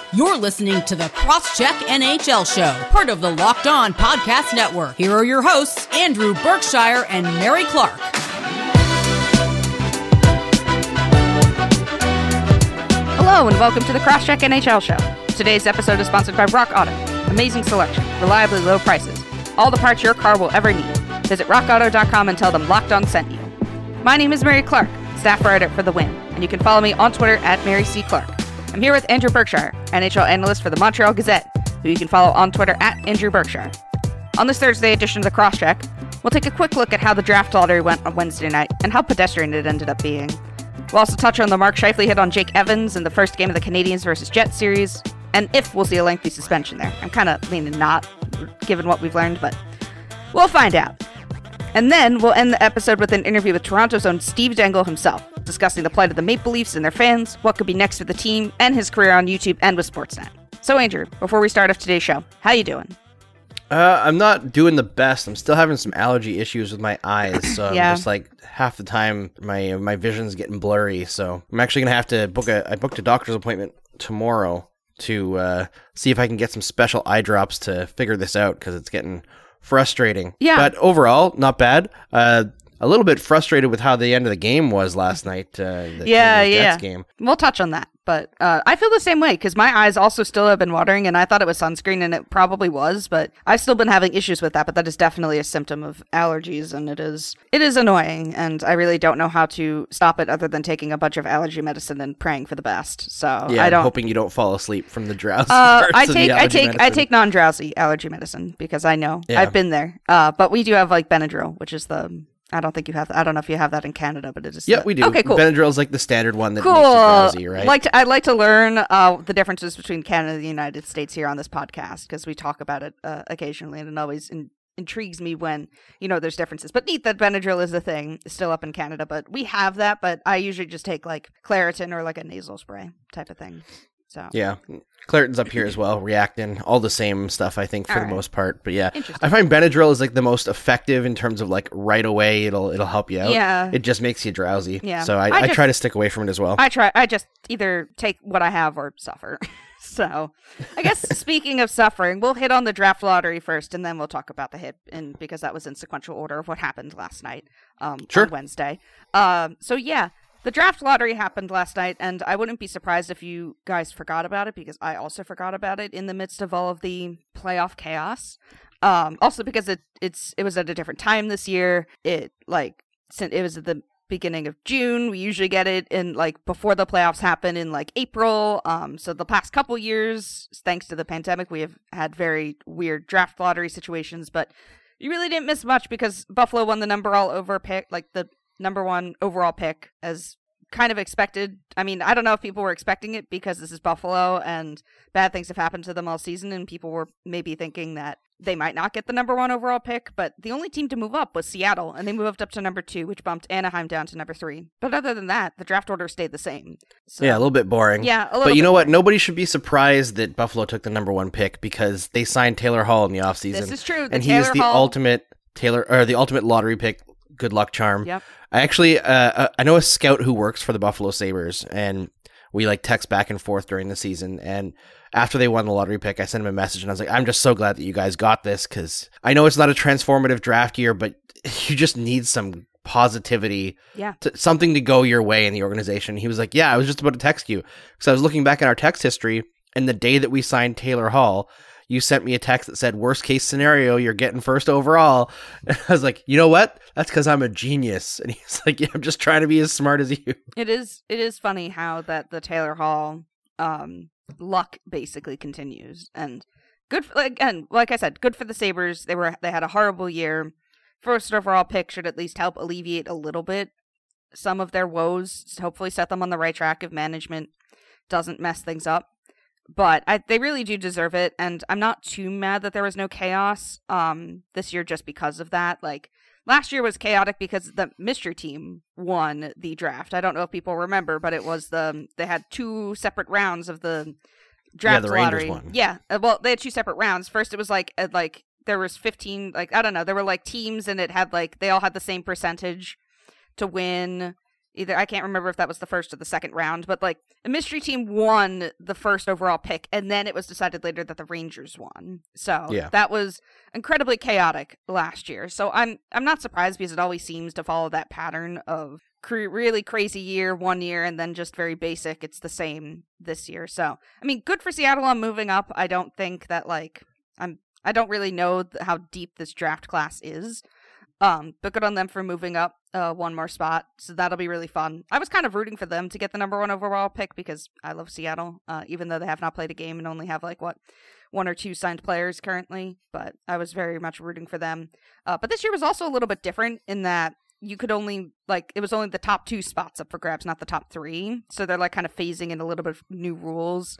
You're listening to the Crosscheck NHL Show, part of the Locked On Podcast Network. Here are your hosts, Andrew Berkshire and Mary Clark. Hello and welcome to the Crosscheck NHL Show. Today's episode is sponsored by Rock Auto. Amazing selection, reliably low prices, all the parts your car will ever need. Visit rockauto.com and tell them Locked On sent you. My name is Mary Clark, staff writer for The Win, and you can follow me on Twitter at Mary C. Clark. I'm here with Andrew Berkshire, NHL analyst for the Montreal Gazette, who you can follow on Twitter at Andrew Berkshire. On this Thursday edition of the Crosscheck, we'll take a quick look at how the draft lottery went on Wednesday night and how pedestrian it ended up being. We'll also touch on the Mark Scheifele hit on Jake Evans in the first game of the Canadiens versus Jets series, and if we'll see a lengthy suspension there. I'm kind of leaning not, given what we've learned, but we'll find out. And then we'll end the episode with an interview with Toronto's own Steve Dangle himself, discussing the plight of the Maple Leafs and their fans, what could be next for the team, and his career on YouTube and with Sportsnet. So Andrew, before we start off today's show, how you doing? I'm not doing the best. I'm still having some allergy issues with my eyes, so Yeah. I'm just like half the time my vision's getting blurry. So I'm actually gonna have to I booked a doctor's appointment tomorrow to see if I can get some special eye drops to figure this out because it's getting frustrating. Yeah. But overall, not bad. A little bit frustrated with how the end of the game was last night. The Jets game. We'll touch on that. But I feel the same way because my eyes also still have been watering, and I thought it was sunscreen, and it probably was, but I've still been having issues with that. But that is definitely a symptom of allergies, and it is annoying, and I really don't know how to stop it other than taking a bunch of allergy medicine and praying for the best. So Yeah, I don't. hoping you don't fall asleep from the drowsy parts of the allergy medicine. I take non-drowsy allergy medicine because I know I've been there. But we do have like Benadryl, which is the. I don't know if you have that in Canada, but it is. Yeah, we do. Okay, cool. Benadryl is like the standard one that cool. makes you drowsy, right? I'd like to learn the differences between Canada and the United States here on this podcast because we talk about it occasionally, and it always intrigues me when there's differences. But neat that Benadryl is the thing still up in Canada, but we have that. But I usually just take like Claritin or like a nasal spray type of thing. So yeah, Claritin's up here as well, Reactin, all the same stuff, I think, for the most part. But yeah, I find Benadryl is like the most effective in terms of like right away it'll help you out. Yeah. It just makes you drowsy. Yeah. So I try to stick away from it as well. I just either take what I have or suffer. So I guess speaking of suffering, we'll hit on the draft lottery first, and then we'll talk about the hit, and because that was in sequential order of what happened last night on Wednesday. So yeah. The draft lottery happened last night, and I wouldn't be surprised if you guys forgot about it, because I also forgot about it in the midst of all of the playoff chaos. Also because it was at a different time this year. It was at the beginning of June. We usually get it in like before the playoffs happen in like April. So the past couple years, thanks to the pandemic, we have had very weird draft lottery situations, but you really didn't miss much because Buffalo won the number one overall pick, as kind of expected. I mean, I don't know if people were expecting it because this is Buffalo and bad things have happened to them all season, and people were maybe thinking that they might not get the number one overall pick, but the only team to move up was Seattle, and they moved up to number 2, which bumped Anaheim down to number 3. But other than that, the draft order stayed the same. So, yeah, a little bit boring. Yeah, a little But you bit know what? boring. Nobody should be surprised that Buffalo took the number 1 pick because they signed Taylor Hall in the offseason. This is true. And he is the ultimate lottery pick. Good luck charm. Yep. I actually, I know a scout who works for the Buffalo Sabres, and we like text back and forth during the season. And after they won the lottery pick, I sent him a message, and I was like, I'm just so glad that you guys got this, because I know it's not a transformative draft year, but you just need some positivity, something to go your way in the organization. He was like, yeah, I was just about to text you, because I was looking back at our text history, and the day that we signed Taylor Hall, you sent me a text that said, worst case scenario, you're getting first overall. And I was like, you know what? That's because I'm a genius. And he's like, yeah, I'm just trying to be as smart as you. It is funny how that the Taylor Hall luck basically continues. And good, again, like I said, good for the Sabres. They had a horrible year. First overall pick should at least help alleviate a little bit some of their woes, hopefully set them on the right track if management doesn't mess things up. But they really do deserve it, and I'm not too mad that there was no chaos this year just because of that. Like, last year was chaotic because the mystery team won the draft. I don't know if people remember, but it was they had 2 separate rounds of the draft the lottery. Rangers won. Yeah, well, they had 2 separate rounds. First, it was like there was 15, I don't know, there were like teams, and it had like they all had the same percentage to win. either, I can't remember if that was the first or the second round, but like a mystery team won the first overall pick, and then it was decided later that the Rangers won. So that was incredibly chaotic last year. So I'm not surprised, because it always seems to follow that pattern of really crazy year one year and then just very basic. It's the same this year. So I mean, good for Seattle on moving up. I don't think that I don't really know how deep this draft class is. But good on them for moving up one more spot. So that'll be really fun. I was kind of rooting for them to get the number 1 overall pick, because I love Seattle, even though they have not played a game and only have 1 or 2 signed players currently. But I was very much rooting for them. But this year was also a little bit different in that you could only, it was only the top 2 spots up for grabs, not the top 3. So they're kind of phasing in a little bit of new rules.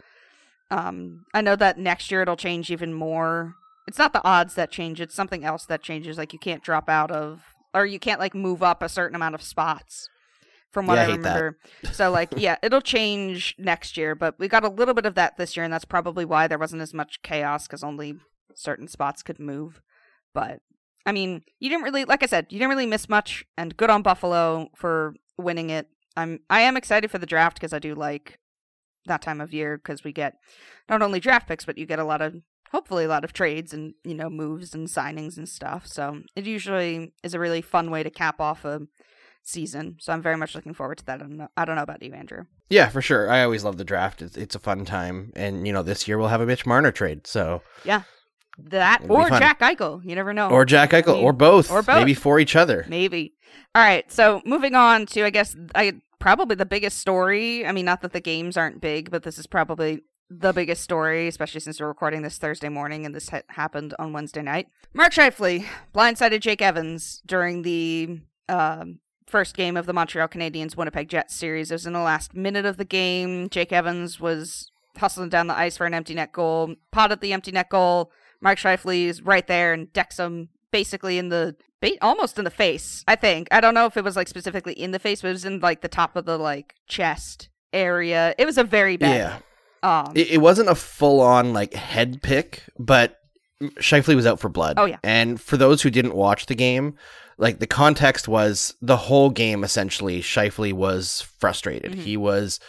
I know that next year it'll change even more. It's not the odds that change, it's something else that changes. You can't drop out of, or you can't move up a certain amount of spots, from what I remember. That. So it'll change next year, but we got a little bit of that this year, and that's probably why there wasn't as much chaos, because only certain spots could move. But I mean, you didn't really, like I said, you didn't really miss much, and good on Buffalo for winning it. I am excited for the draft, because I do like that time of year, because we get not only draft picks, but you get hopefully a lot of trades and, moves and signings and stuff. So it usually is a really fun way to cap off a season. So I'm very much looking forward to that. I don't know about you, Andrew. Yeah, for sure. I always love the draft. It's a fun time. And, this year we'll have a Mitch Marner trade. So yeah, that or Jack Eichel. You never know. Or Jack Eichel, or both. Or both. Maybe for each other. Maybe. All right. So moving on to, I guess, probably the biggest story. I mean, not that the games aren't big, but this is probably the biggest story, especially since we're recording this Thursday morning and this happened on Wednesday night. Mark Scheifele blindsided Jake Evans during the first game of the Montreal Canadiens Winnipeg Jets series. It was in the last minute of the game. Jake Evans was hustling down the ice for an empty net goal, potted the empty net goal. Mark Scheifele is right there and decks him basically almost in the face, I think. I don't know if it was specifically in the face, but it was in the top of the chest area. It was a very bad. Yeah. It wasn't a full-on head pick, but Scheifele was out for blood. Oh yeah. And for those who didn't watch the game, the context was the whole game essentially. Scheifele was frustrated. Mm-hmm. He was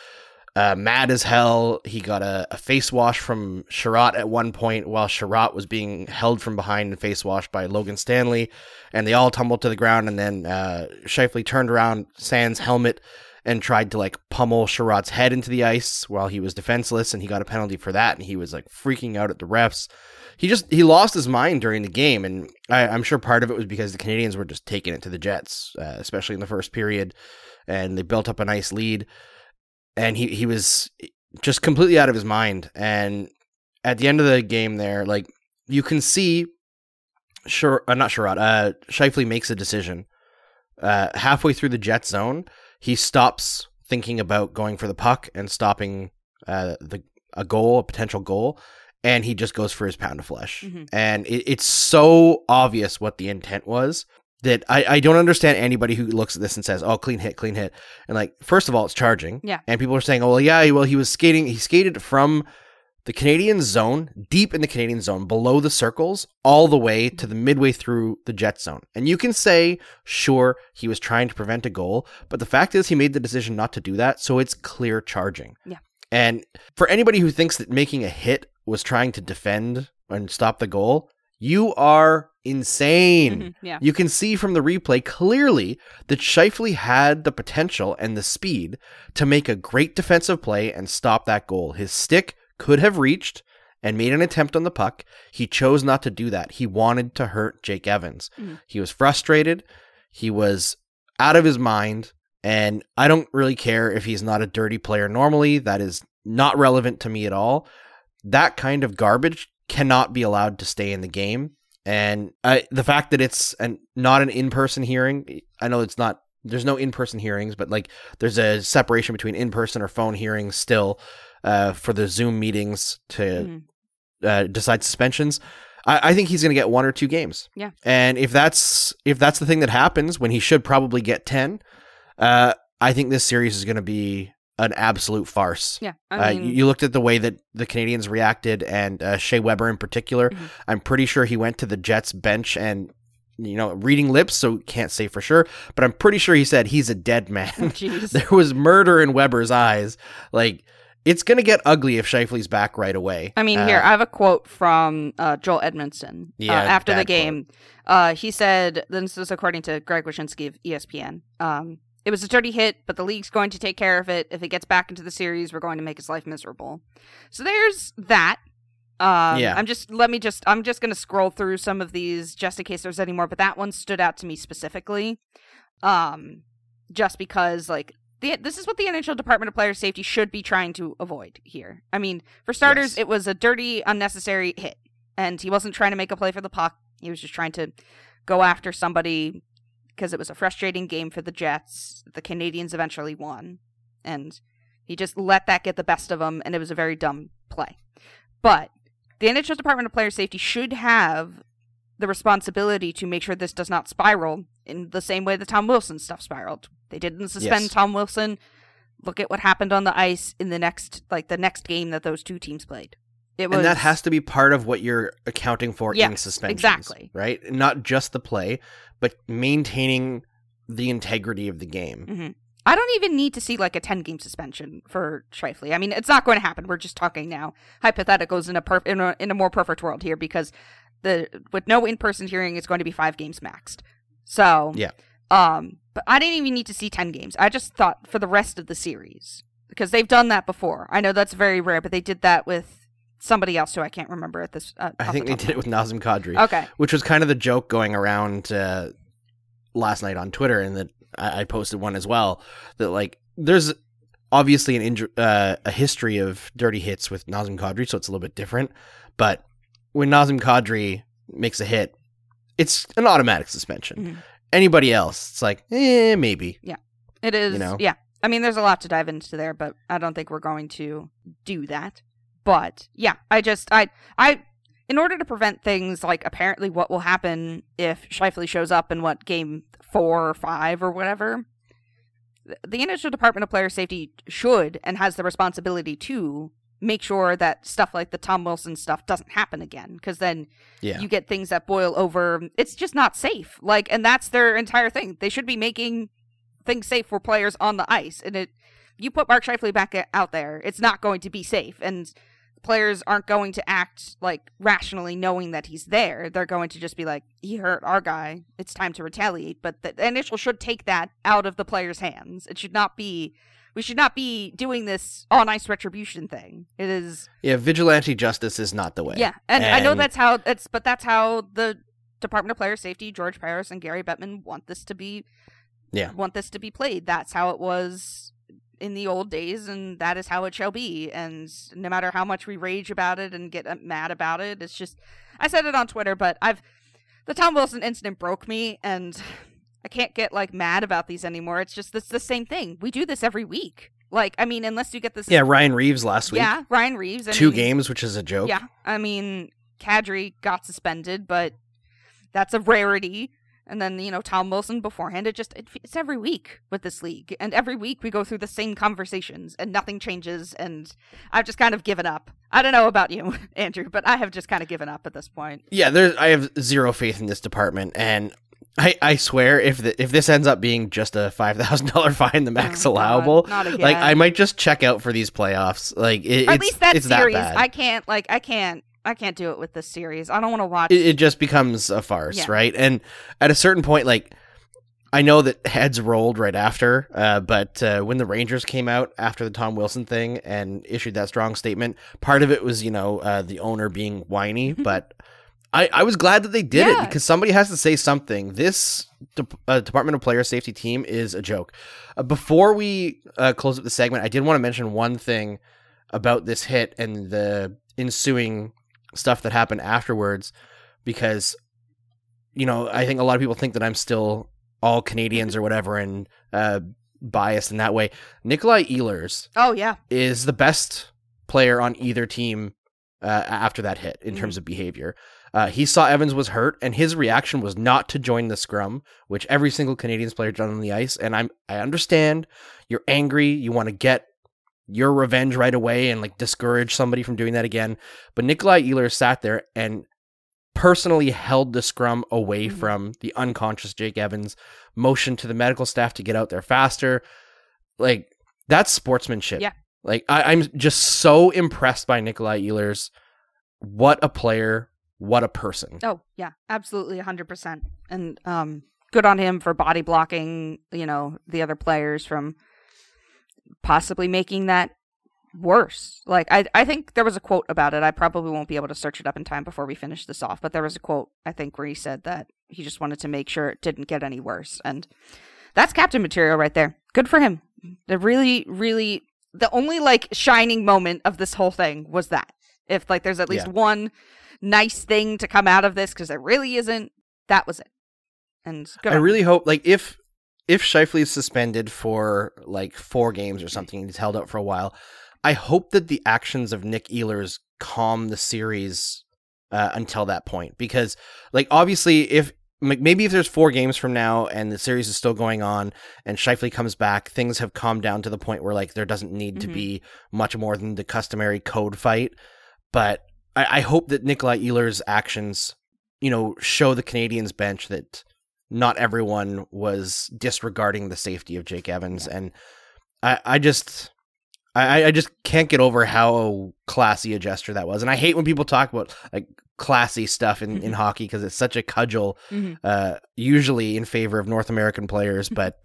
mad as hell. He got a face wash from Sherratt at one point, while Sherratt was being held from behind and face washed by Logan Stanley, and they all tumbled to the ground. And then Scheifele turned around, sans helmet, and tried to pummel Sherratt's head into the ice while he was defenseless, and he got a penalty for that, and he was freaking out at the refs. He lost his mind during the game, and I'm sure part of it was because the Canadiens were just taking it to the Jets, especially in the first period, and they built up a nice lead, and he was just completely out of his mind. And at the end of the game there, you can see Scheifele makes a decision halfway through the Jet zone. He stops thinking about going for the puck and stopping a potential goal, and he just goes for his pound of flesh. Mm-hmm. And it's so obvious what the intent was that I don't understand anybody who looks at this and says, "Oh, clean hit." And first of all, it's charging. Yeah. And people are saying, "Oh, well, yeah, he was skating. He skated from the Canadian zone, deep in the Canadian zone, below the circles, all the way to the midway through the Jet zone." And you can say, sure, he was trying to prevent a goal, but the fact is he made the decision not to do that, so it's clear charging. Yeah. And for anybody who thinks that making a hit was trying to defend and stop the goal, you are insane. Mm-hmm. Yeah. You can see from the replay clearly that Scheifele had the potential and the speed to make a great defensive play and stop that goal. His stick could have reached and made an attempt on the puck. He chose not to do that. He wanted to hurt Jake Evans. Mm-hmm. He was frustrated. He was out of his mind. And I don't really care if he's not a dirty player normally. That is not relevant to me at all. That kind of garbage cannot be allowed to stay in the game. And the fact that it's not an in-person hearing, I know there's no in-person hearings, but there's a separation between in-person or phone hearings still. For the Zoom meetings to decide suspensions. I think he's going to get 1 or 2 games. Yeah. And if that's the thing that happens when he should probably get 10, I think this series is going to be an absolute farce. Yeah. I mean, you looked at the way that the Canadiens reacted, and Shea Weber in particular. Mm-hmm. I'm pretty sure he went to the Jets bench and reading lips, so can't say for sure, but I'm pretty sure he said he's a dead man. Oh, jeez. There was murder in Weber's eyes. Like, it's going to get ugly if Scheifele's back right away. I mean, here, I have a quote from Joel Edmondson after the game. He said, this is according to Greg Wyshynski of ESPN, it was a dirty hit, but the league's going to take care of it. If it gets back into the series, we're going to make his life miserable. So there's that. I'm just going to scroll through some of these just in case there's any more, but that one stood out to me specifically. Just because, like, this is what the NHL Department of Player Safety should be trying to avoid here. I mean, for starters, It was a dirty, unnecessary hit, and he wasn't trying to make a play for the puck. He was just trying to go after somebody because it was a frustrating game for the Jets. The Canadiens eventually won, and he just let that get the best of him, and it was a very dumb play. But the NHL Department of Player Safety should have the responsibility to make sure this does not spiral in the same way the Tom Wilson stuff spiraled. They didn't suspend Tom Wilson. Look at what happened on the ice in the next game that those two teams played. And that has to be part of what you're accounting for in suspensions. Exactly. Right? Not just the play, but maintaining the integrity of the game. Mm-hmm. I don't even need to see like a 10-game suspension for Scheifele. I mean, it's not going to happen. We're just talking now hypotheticals in a more perfect world here, because with no in-person hearing, it's going to be 5 games maxed. So, but I didn't even need to see 10 games. I just thought for the rest of the series, because they've done that before. I know that's very rare, but they did that with somebody else who I can't remember at this. I think they did it with Nazem Kadri. Okay. Which was kind of the joke going around last night on Twitter, and that I posted one as well, that like there's obviously a history of dirty hits with Nazem Kadri, so it's a little bit different. But when Nazem Kadri makes a hit, it's an automatic suspension. Mm-hmm. Anybody else, it's like, maybe. Yeah, it is. Yeah. I mean, there's a lot to dive into there, but I don't think we're going to do that. But yeah, in order to prevent things like apparently what will happen if Scheifele shows up in game 4 or 5 or whatever, the NHL Department of Player Safety should and has the responsibility to make sure that stuff like the Tom Wilson stuff doesn't happen again, because then you get things that boil over. It's just not safe. And that's their entire thing. They should be making things safe for players on the ice. And you put Mark Scheifele back out there, it's not going to be safe. And players aren't going to act rationally knowing that he's there. They're going to just be like, he hurt our guy, it's time to retaliate. But the NHL should take that out of the player's hands. We should not be doing this on ice retribution thing. It is vigilante justice is not the way. Yeah, and I know that's how the Department of Player Safety, George Parris and Gary Bettman want this to be played. That's how it was in the old days, and that is how it shall be. And no matter how much we rage about it and get mad about it, it's just, I said it on Twitter, but the Tom Wilson incident broke me, and I can't get mad about these anymore. It's just the same thing. We do this every week. Unless you get this. Yeah, Ryan Reeves last week. Yeah, Ryan Reeves. 2 games, which is a joke. Yeah, I mean, Kadri got suspended, but that's a rarity. And then, Tom Wilson beforehand. It's every week with this league. And every week we go through the same conversations and nothing changes. And I've just kind of given up. I don't know about you, Andrew, but I have just kind of given up at this point. Yeah, I have zero faith in this department. And I swear, if this ends up being just a $5,000 fine, the max allowable, not again. I might just check out for these playoffs. At least that it's series. That bad. I can't do it with this series. I don't want to watch. It just becomes a farce, right? And at a certain point, I know that heads rolled right after, but when the Rangers came out after the Tom Wilson thing and issued that strong statement, part of it was, the owner being whiny, but I was glad that they did it, because somebody has to say something. This Department of Player Safety team is a joke. Before we close up the segment, I did want to mention one thing about this hit and the ensuing stuff that happened afterwards, because I think a lot of people think that I'm still all Canadians or whatever and biased in that way. Nikolai Ehlers is the best player on either team after that hit in terms of behavior. He saw Evans was hurt, and his reaction was not to join the scrum, which every single Canadiens player done on the ice. And I understand you're angry, you want to get your revenge right away and discourage somebody from doing that again. But Nikolai Ehlers sat there and personally held the scrum away from the unconscious Jake Evans, motioned to the medical staff to get out there faster. Like, that's sportsmanship. Yeah. Like, I'm just so impressed by Nikolai Ehlers. What a player. What a person. Oh, yeah, absolutely 100%. And good on him for body blocking, the other players from possibly making that worse. Like, I think there was a quote about it. I probably won't be able to search it up in time before we finish this off, but there was a quote, I think, where he said that he just wanted to make sure it didn't get any worse. And that's captain material right there. Good for him. The really, really, the only, like, shining moment of this whole thing was that. If, like, there's at least one nice thing to come out of this, because there really isn't, that was it. And good. I really hope, like, if Scheifele is suspended for like 4 games or something, he's held out for a while, I hope that the actions of Nick Ehlers calm the series until that point, because, like, obviously maybe if there's 4 games from now and the series is still going on and Scheifele comes back, things have calmed down to the point where, like, there doesn't need to be much more than the customary code fight. But I hope that Nikolai Ehlers' actions, show the Canadiens bench that not everyone was disregarding the safety of Jake Evans. Yeah. And I just can't get over how classy a gesture that was. And I hate when people talk about, like, classy stuff in hockey, because it's such a cudgel, usually in favor of North American players. But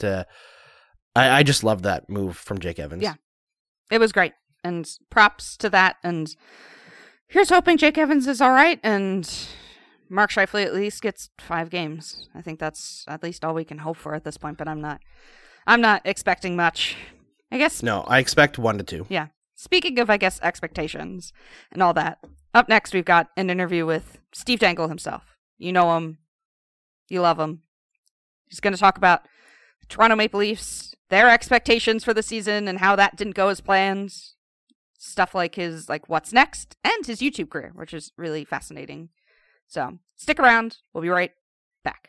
I just love that move from Jake Evans. Yeah, it was great. And props to that. And here's hoping Jake Evans is all right, and Mark Scheifele at least gets 5 games. I think that's at least all we can hope for at this point, but I'm not expecting much. I guess. No, I expect 1 to 2. Yeah. Speaking of, I guess, expectations and all that, up next we've got an interview with Steve Dangle himself. You know him. You love him. He's going to talk about the Toronto Maple Leafs, their expectations for the season, and how that didn't go as planned. Stuff like his, like, what's next, and his YouTube career, which is really fascinating. So stick around. We'll be right back.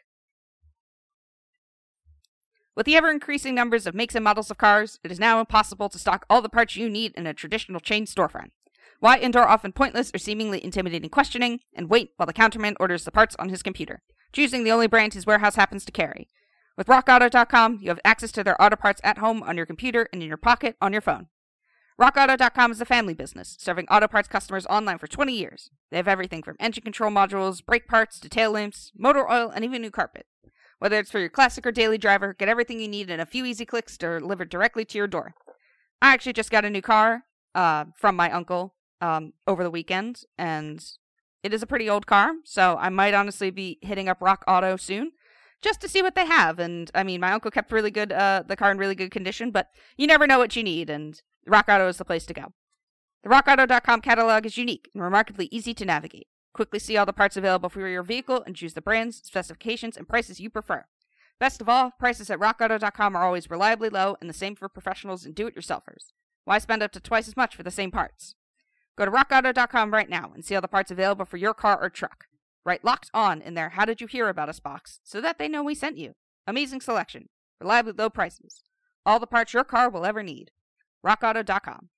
With the ever-increasing numbers of makes and models of cars, it is now impossible to stock all the parts you need in a traditional chain storefront. Why endure often pointless or seemingly intimidating questioning and wait while the counterman orders the parts on his computer, choosing the only brand his warehouse happens to carry? With RockAuto.com, you have access to their auto parts at home, on your computer, and in your pocket on your phone. RockAuto.com is a family business, serving auto parts customers online for 20 years. They have everything from engine control modules, brake parts, to tail lamps, motor oil, and even new carpet. Whether it's for your classic or daily driver, get everything you need in a few easy clicks delivered directly to your door. I actually just got a new car from my uncle over the weekend, and it is a pretty old car, so I might honestly be hitting up Rock Auto soon, just to see what they have. And, I mean, my uncle kept the car in really good condition, but you never know what you need, and Rock Auto is the place to go. The RockAuto.com catalog is unique and remarkably easy to navigate. Quickly see all the parts available for your vehicle and choose the brands, specifications, and prices you prefer. Best of all, prices at RockAuto.com are always reliably low, and the same for professionals and do-it-yourselfers. Why spend up to twice as much for the same parts? Go to RockAuto.com right now and see all the parts available for your car or truck. Write Locked On in their How Did You Hear About Us box so that they know we sent you. Amazing selection, reliably low prices, all the parts your car will ever need. RockAuto.com.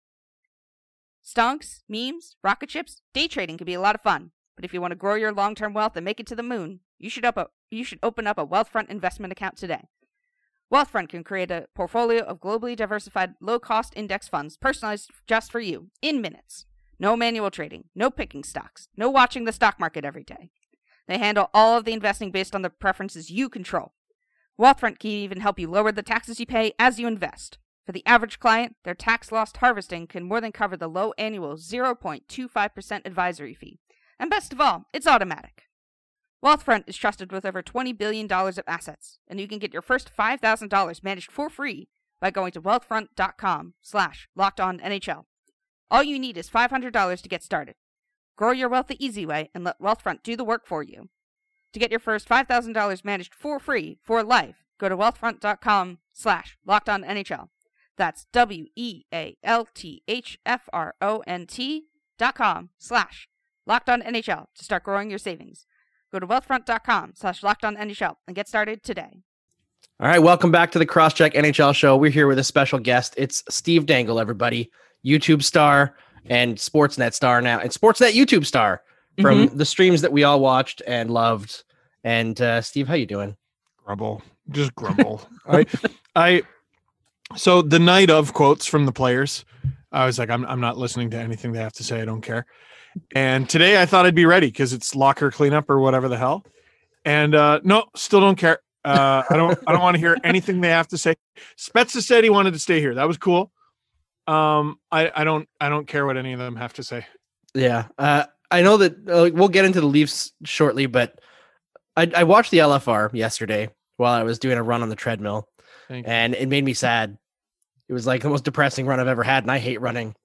Stonks, memes, rocket ships, day trading can be a lot of fun. But if you want to grow your long-term wealth and make it to the moon, you should open up a Wealthfront investment account today. Wealthfront can create a portfolio of globally diversified, low-cost index funds personalized just for you in minutes. No manual trading, no picking stocks, no watching the stock market every day. They handle all of the investing based on the preferences you control. Wealthfront can even help you lower the taxes you pay as you invest. For the average client, their tax loss harvesting can more than cover the low annual 0.25% advisory fee. And best of all, it's automatic. Wealthfront is trusted with over $20 billion of assets, and you can get your first $5,000 managed for free by going to wealthfront.com/lockedonnhl. All you need is $500 to get started. Grow your wealth the easy way and let Wealthfront do the work for you. To get your first $5,000 managed for free for life, go to wealthfront.com/lockedonnhl. That's wealthfront.com/lockedonnhl to start growing your savings. Go to wealthfront.com/lockedonnhl and get started today. All right, welcome back to the Crosscheck NHL show. We're here with a special guest. It's Steve Dangle, everybody. YouTube star and Sportsnet star now, and Sportsnet YouTube star from the streams that we all watched and loved. And Steve, how you doing? Grumble, just grumble. So the night of quotes from the players, I was like, I'm not listening to anything they have to say. I don't care. And today I thought I'd be ready because it's locker cleanup or whatever the hell. And no, still don't care. I don't want to hear anything they have to say. Spezza said he wanted to stay here. That was cool. I don't care what any of them have to say. Yeah. I know that we'll get into the Leafs shortly, but I watched the LFR yesterday while I was doing a run on the treadmill, and it made me sad. It was like the most depressing run I've ever had, and I hate running.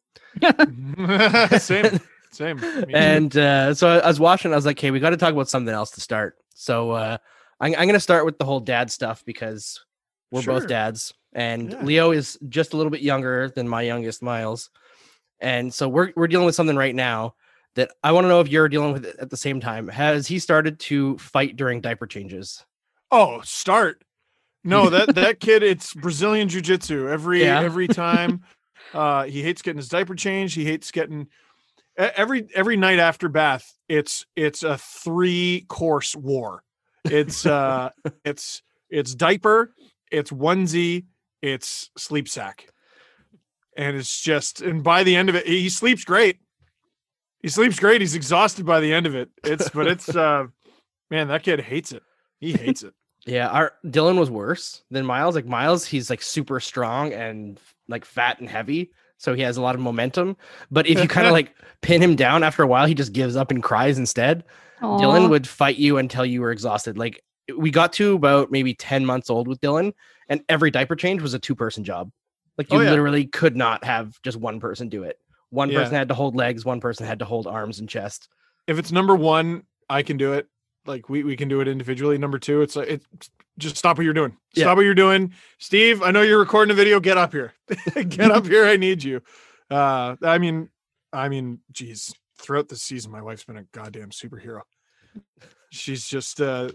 Same. And so I was watching, I was like, okay, we got to talk about something else to start. So I'm going to start with the whole dad stuff because we're both dads, and Leo is just a little bit younger than my youngest, Miles. And so we're dealing with something right now that I want to know if you're dealing with it at the same time. Has he started to fight during diaper changes? Oh, start. No, that kid, it's Brazilian jiu-jitsu every time. He hates getting his diaper changed. He hates getting every night after bath. It's a 3-course war. It's diaper, it's onesie, it's sleep sack. And it's just, and by the end of it, he sleeps great. He's exhausted by the end of it. Man, that kid hates it. He hates it. Yeah, our Dylan was worse than Miles. Like Miles, he's like super strong and like fat and heavy, so he has a lot of momentum. But if you kind of like pin him down after a while, he just gives up and cries instead. Aww. Dylan would fight you until you were exhausted. Like we got to about maybe 10 months old with Dylan, and every diaper change was a 2-person job. Like you literally could not have just one person do it. One person had to hold legs, one person had to hold arms and chest. If it's number 1, I can do it. Like we can do it individually. Number 2, it's like just stop what you're doing. Stop what you're doing. Steve, I know you're recording a video. Get up here. Get up here. I need you. I mean, geez, throughout the season, my wife's been a goddamn superhero. She's just so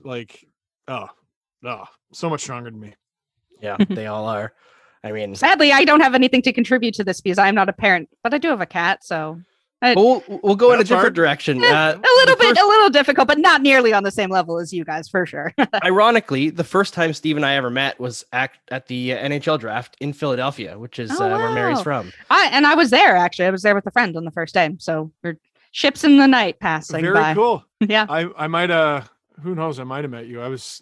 much stronger than me. Yeah, they all are. I mean, sadly, I don't have anything to contribute to this because I'm not a parent, but I do have a cat, so we'll go in a different direction. A little difficult, but not nearly on the same level as you guys, for sure. Ironically, the first time Steve and I ever met was at the NHL draft in Philadelphia, which is where Mary's from. I was there, actually. I was there with a friend on the first day. So we're ships in the night passing by. Very cool. Yeah. I might who knows? I might have met you.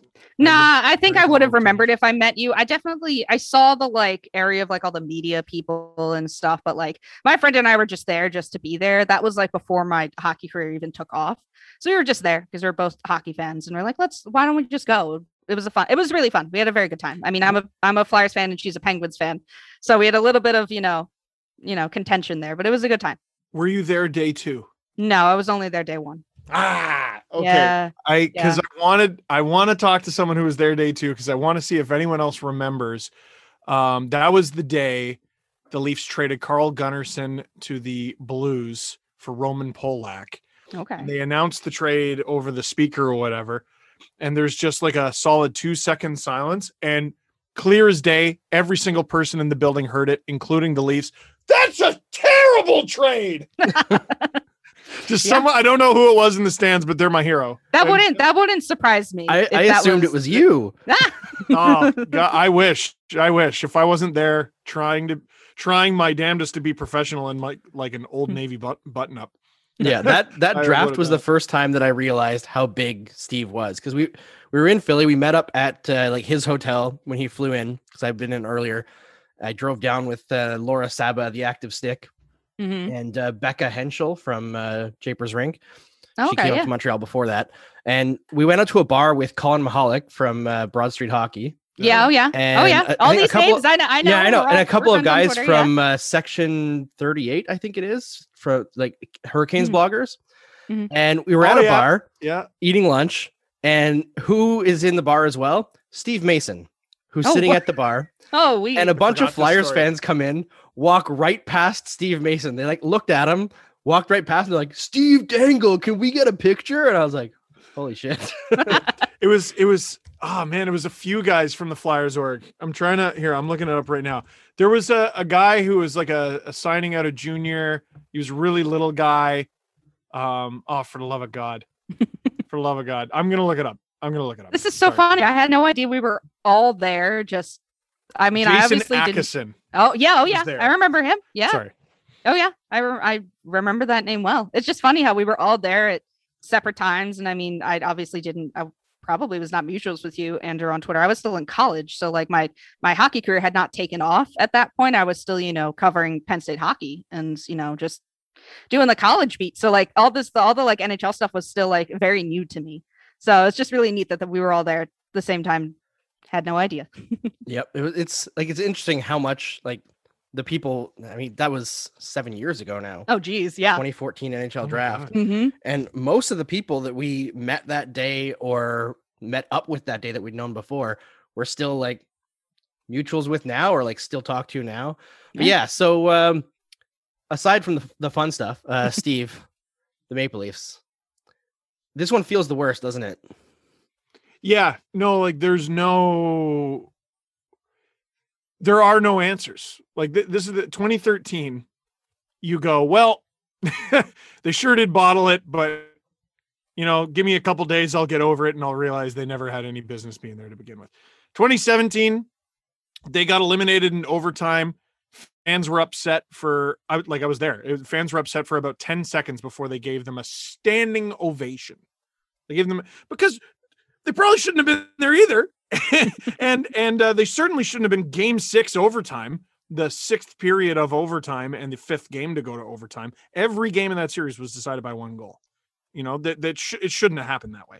I think I would have remembered if I met you. I saw the like area of like all the media people and stuff, but like my friend and I were just there just to be there. That was like before my hockey career even took off. So we were just there because we're both hockey fans and we're like, why don't we just go? It was really fun. We had a very good time. I mean, I'm a Flyers fan and she's a Penguins fan. So we had a little bit of, contention there, but it was a good time. Were you there day 2? No, I was only there day 1. Okay. Yeah. I want to talk to someone who was there day 2 because I want to see if anyone else remembers. That was the day the Leafs traded Carl Gunnarsson to the Blues for Roman Polak. Okay. And they announced the trade over the speaker or whatever, and there's just like a solid 2-second silence, and clear as day, every single person in the building heard it, including the Leafs. That's a terrible trade. Just someone, I don't know who it was in the stands, but they're my hero. That wouldn't surprise me. I assumed it was you. Oh, God, I wish if I wasn't there trying my damnedest to be professional and like an Old Navy button up. Yeah, that draft was the first time that I realized how big Steve was, because we were in Philly. We met up at like his hotel when he flew in, because I've been in earlier. I drove down with Laura Saba, the Active Stick. Mm-hmm. And Becca Henschel from Japers Rink. She came up to Montreal before that. And we went out to a bar with Colin Mahalik from Broad Street Hockey. Yeah, And all these names, I know. Yeah, I know. And a couple of guys from Section 38, I think it is, from like Hurricanes bloggers. Mm-hmm. And we were at a bar eating lunch. And who is in the bar as well? Steve Mason, who's sitting at the bar. And a bunch of Flyers fans come in, walk right past Steve Mason. They like looked at him, walked right past him. They're like, Steve Dangle, can we get a picture? And I was like, holy shit. It was a few guys from the Flyers org. I'm looking it up right now. There was a guy who was like a signing out a junior. He was a really little guy. For the love of God. For the love of God. I'm going to look it up. This is so Sorry. funny. I had no idea we were all there. I Jason obviously Akeson. didn't. Oh, yeah. Oh, was yeah. there. I remember him. Yeah. Sorry. Oh, yeah. I remember that name well. It's just funny how we were all there at separate times. And I mean, I probably was not mutuals with you, Andrew, on Twitter. I was still in college. So like my hockey career had not taken off at that point. I was still, covering Penn State hockey and, just doing the college beat. So like all the like NHL stuff was still like very new to me. So it's just really neat that we were all there at the same time. Had no idea. Yep. It's interesting how much like the people, I mean, that was 7 years ago now. Oh, geez. Yeah. 2014 NHL draft. Mm-hmm. And most of the people that we met that day or met up with that day that we'd known before, we're still like mutuals with now or like still talk to now. But yeah. So aside from the fun stuff, Steve, the Maple Leafs, this one feels the worst, doesn't it? Yeah, no, like there are no answers. Like this is the 2013. You go, well, they sure did bottle it, but give me a couple days, I'll get over it, and I'll realize they never had any business being there to begin with. 2017, they got eliminated in overtime. Fans were upset I was there. Fans were upset for about 10 seconds before they gave them a standing ovation. They gave them because they probably shouldn't have been there either. and they certainly shouldn't have been game 6 overtime, the 6th period of overtime and the 5th game to go to overtime. Every game in that series was decided by 1 goal. It shouldn't have happened that way.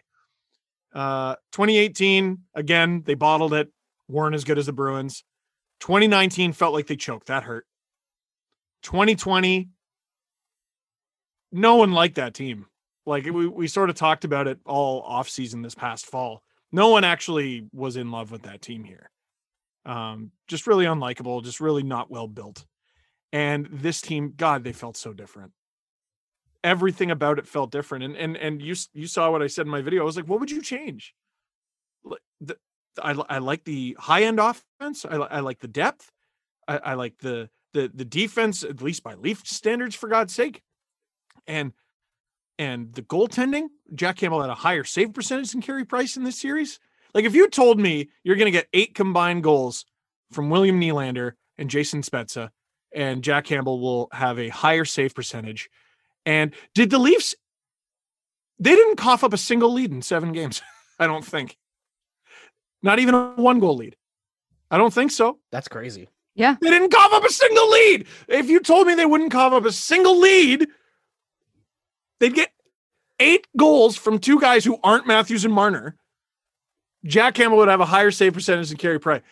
2018, again, they bottled it. Weren't as good as the Bruins. 2019 felt like they choked. That hurt. 2020, no one liked that team. Like we sort of talked about it all off season this past fall. No one actually was in love with that team here. Just really unlikable, just really not well built. And this team, God, they felt so different. Everything about it felt different. And you saw what I said in my video. I was like, what would you change? I like the high end offense. I like the depth. I like the defense, at least by Leaf standards, for God's sake. And the goaltending, Jack Campbell had a higher save percentage than Carey Price in this series. Like if you told me you're going to get 8 combined goals from William Nylander and Jason Spezza, and Jack Campbell will have a higher save percentage. And did the Leafs, they didn't cough up a single lead in 7 games. I don't think. Not even a 1-goal lead. I don't think so. That's crazy. Yeah. They didn't cough up a single lead. If you told me they wouldn't cough up a single lead, they'd get 8 goals from 2 guys who aren't Matthews and Marner. Jack Campbell would have a higher save percentage than Carey Price.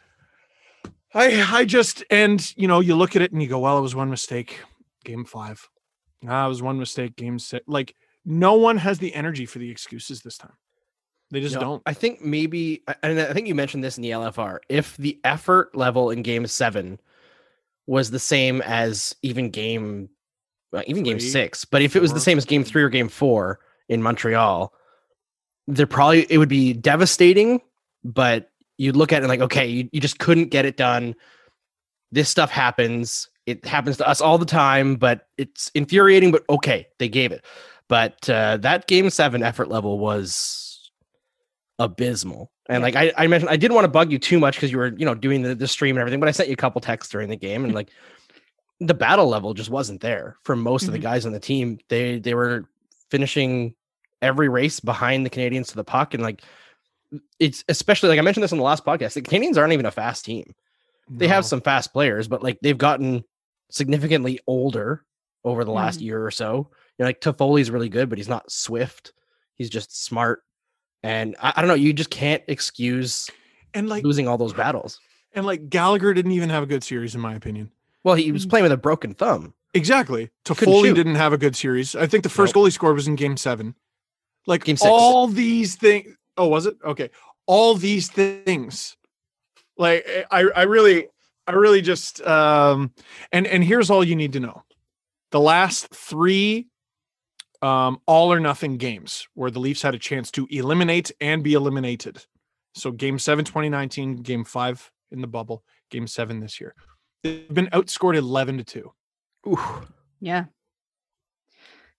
I just, and you look at it and you go, well, it was one mistake. Game 5. It was one mistake. Game 6. Like no one has the energy for the excuses this time. They just don't. I think maybe, and I think you mentioned this in the LFR, if the effort level in game 7 was the same as even game 6, but if it was the same as game 3 or game 4 in Montreal, it would be devastating, but you'd look at it like, okay, you just couldn't get it done. This stuff happens. It happens to us all the time, but it's infuriating, but okay, they gave it. But that game 7 effort level was abysmal. And like I mentioned, I didn't want to bug you too much because you were, doing the stream and everything, but I sent you a couple texts during the game and like the battle level just wasn't there for most of the guys on the team. They were finishing every race behind the Canadians to the puck. And like, it's especially like I mentioned this on the last podcast, the Canadians aren't even a fast team. They have some fast players, but like they've gotten significantly older over the last year or so. Like Toffoli's really good, but he's not swift. He's just smart. And I don't know, you just can't excuse and like losing all those battles. And like Gallagher didn't even have a good series, in my opinion. Well, he was playing with a broken thumb. Exactly. Toffoli didn't have a good series. I think the first goal he scored was in game 7. Like game 6. All these things. Oh, was it? Okay. All these things. Like I really just and here's all you need to know. The last 3 all or nothing games where the Leafs had a chance to eliminate and be eliminated. So game 7, 2019, game 5 in the bubble, game 7 this year. They've been outscored 11-2. Ooh. Yeah.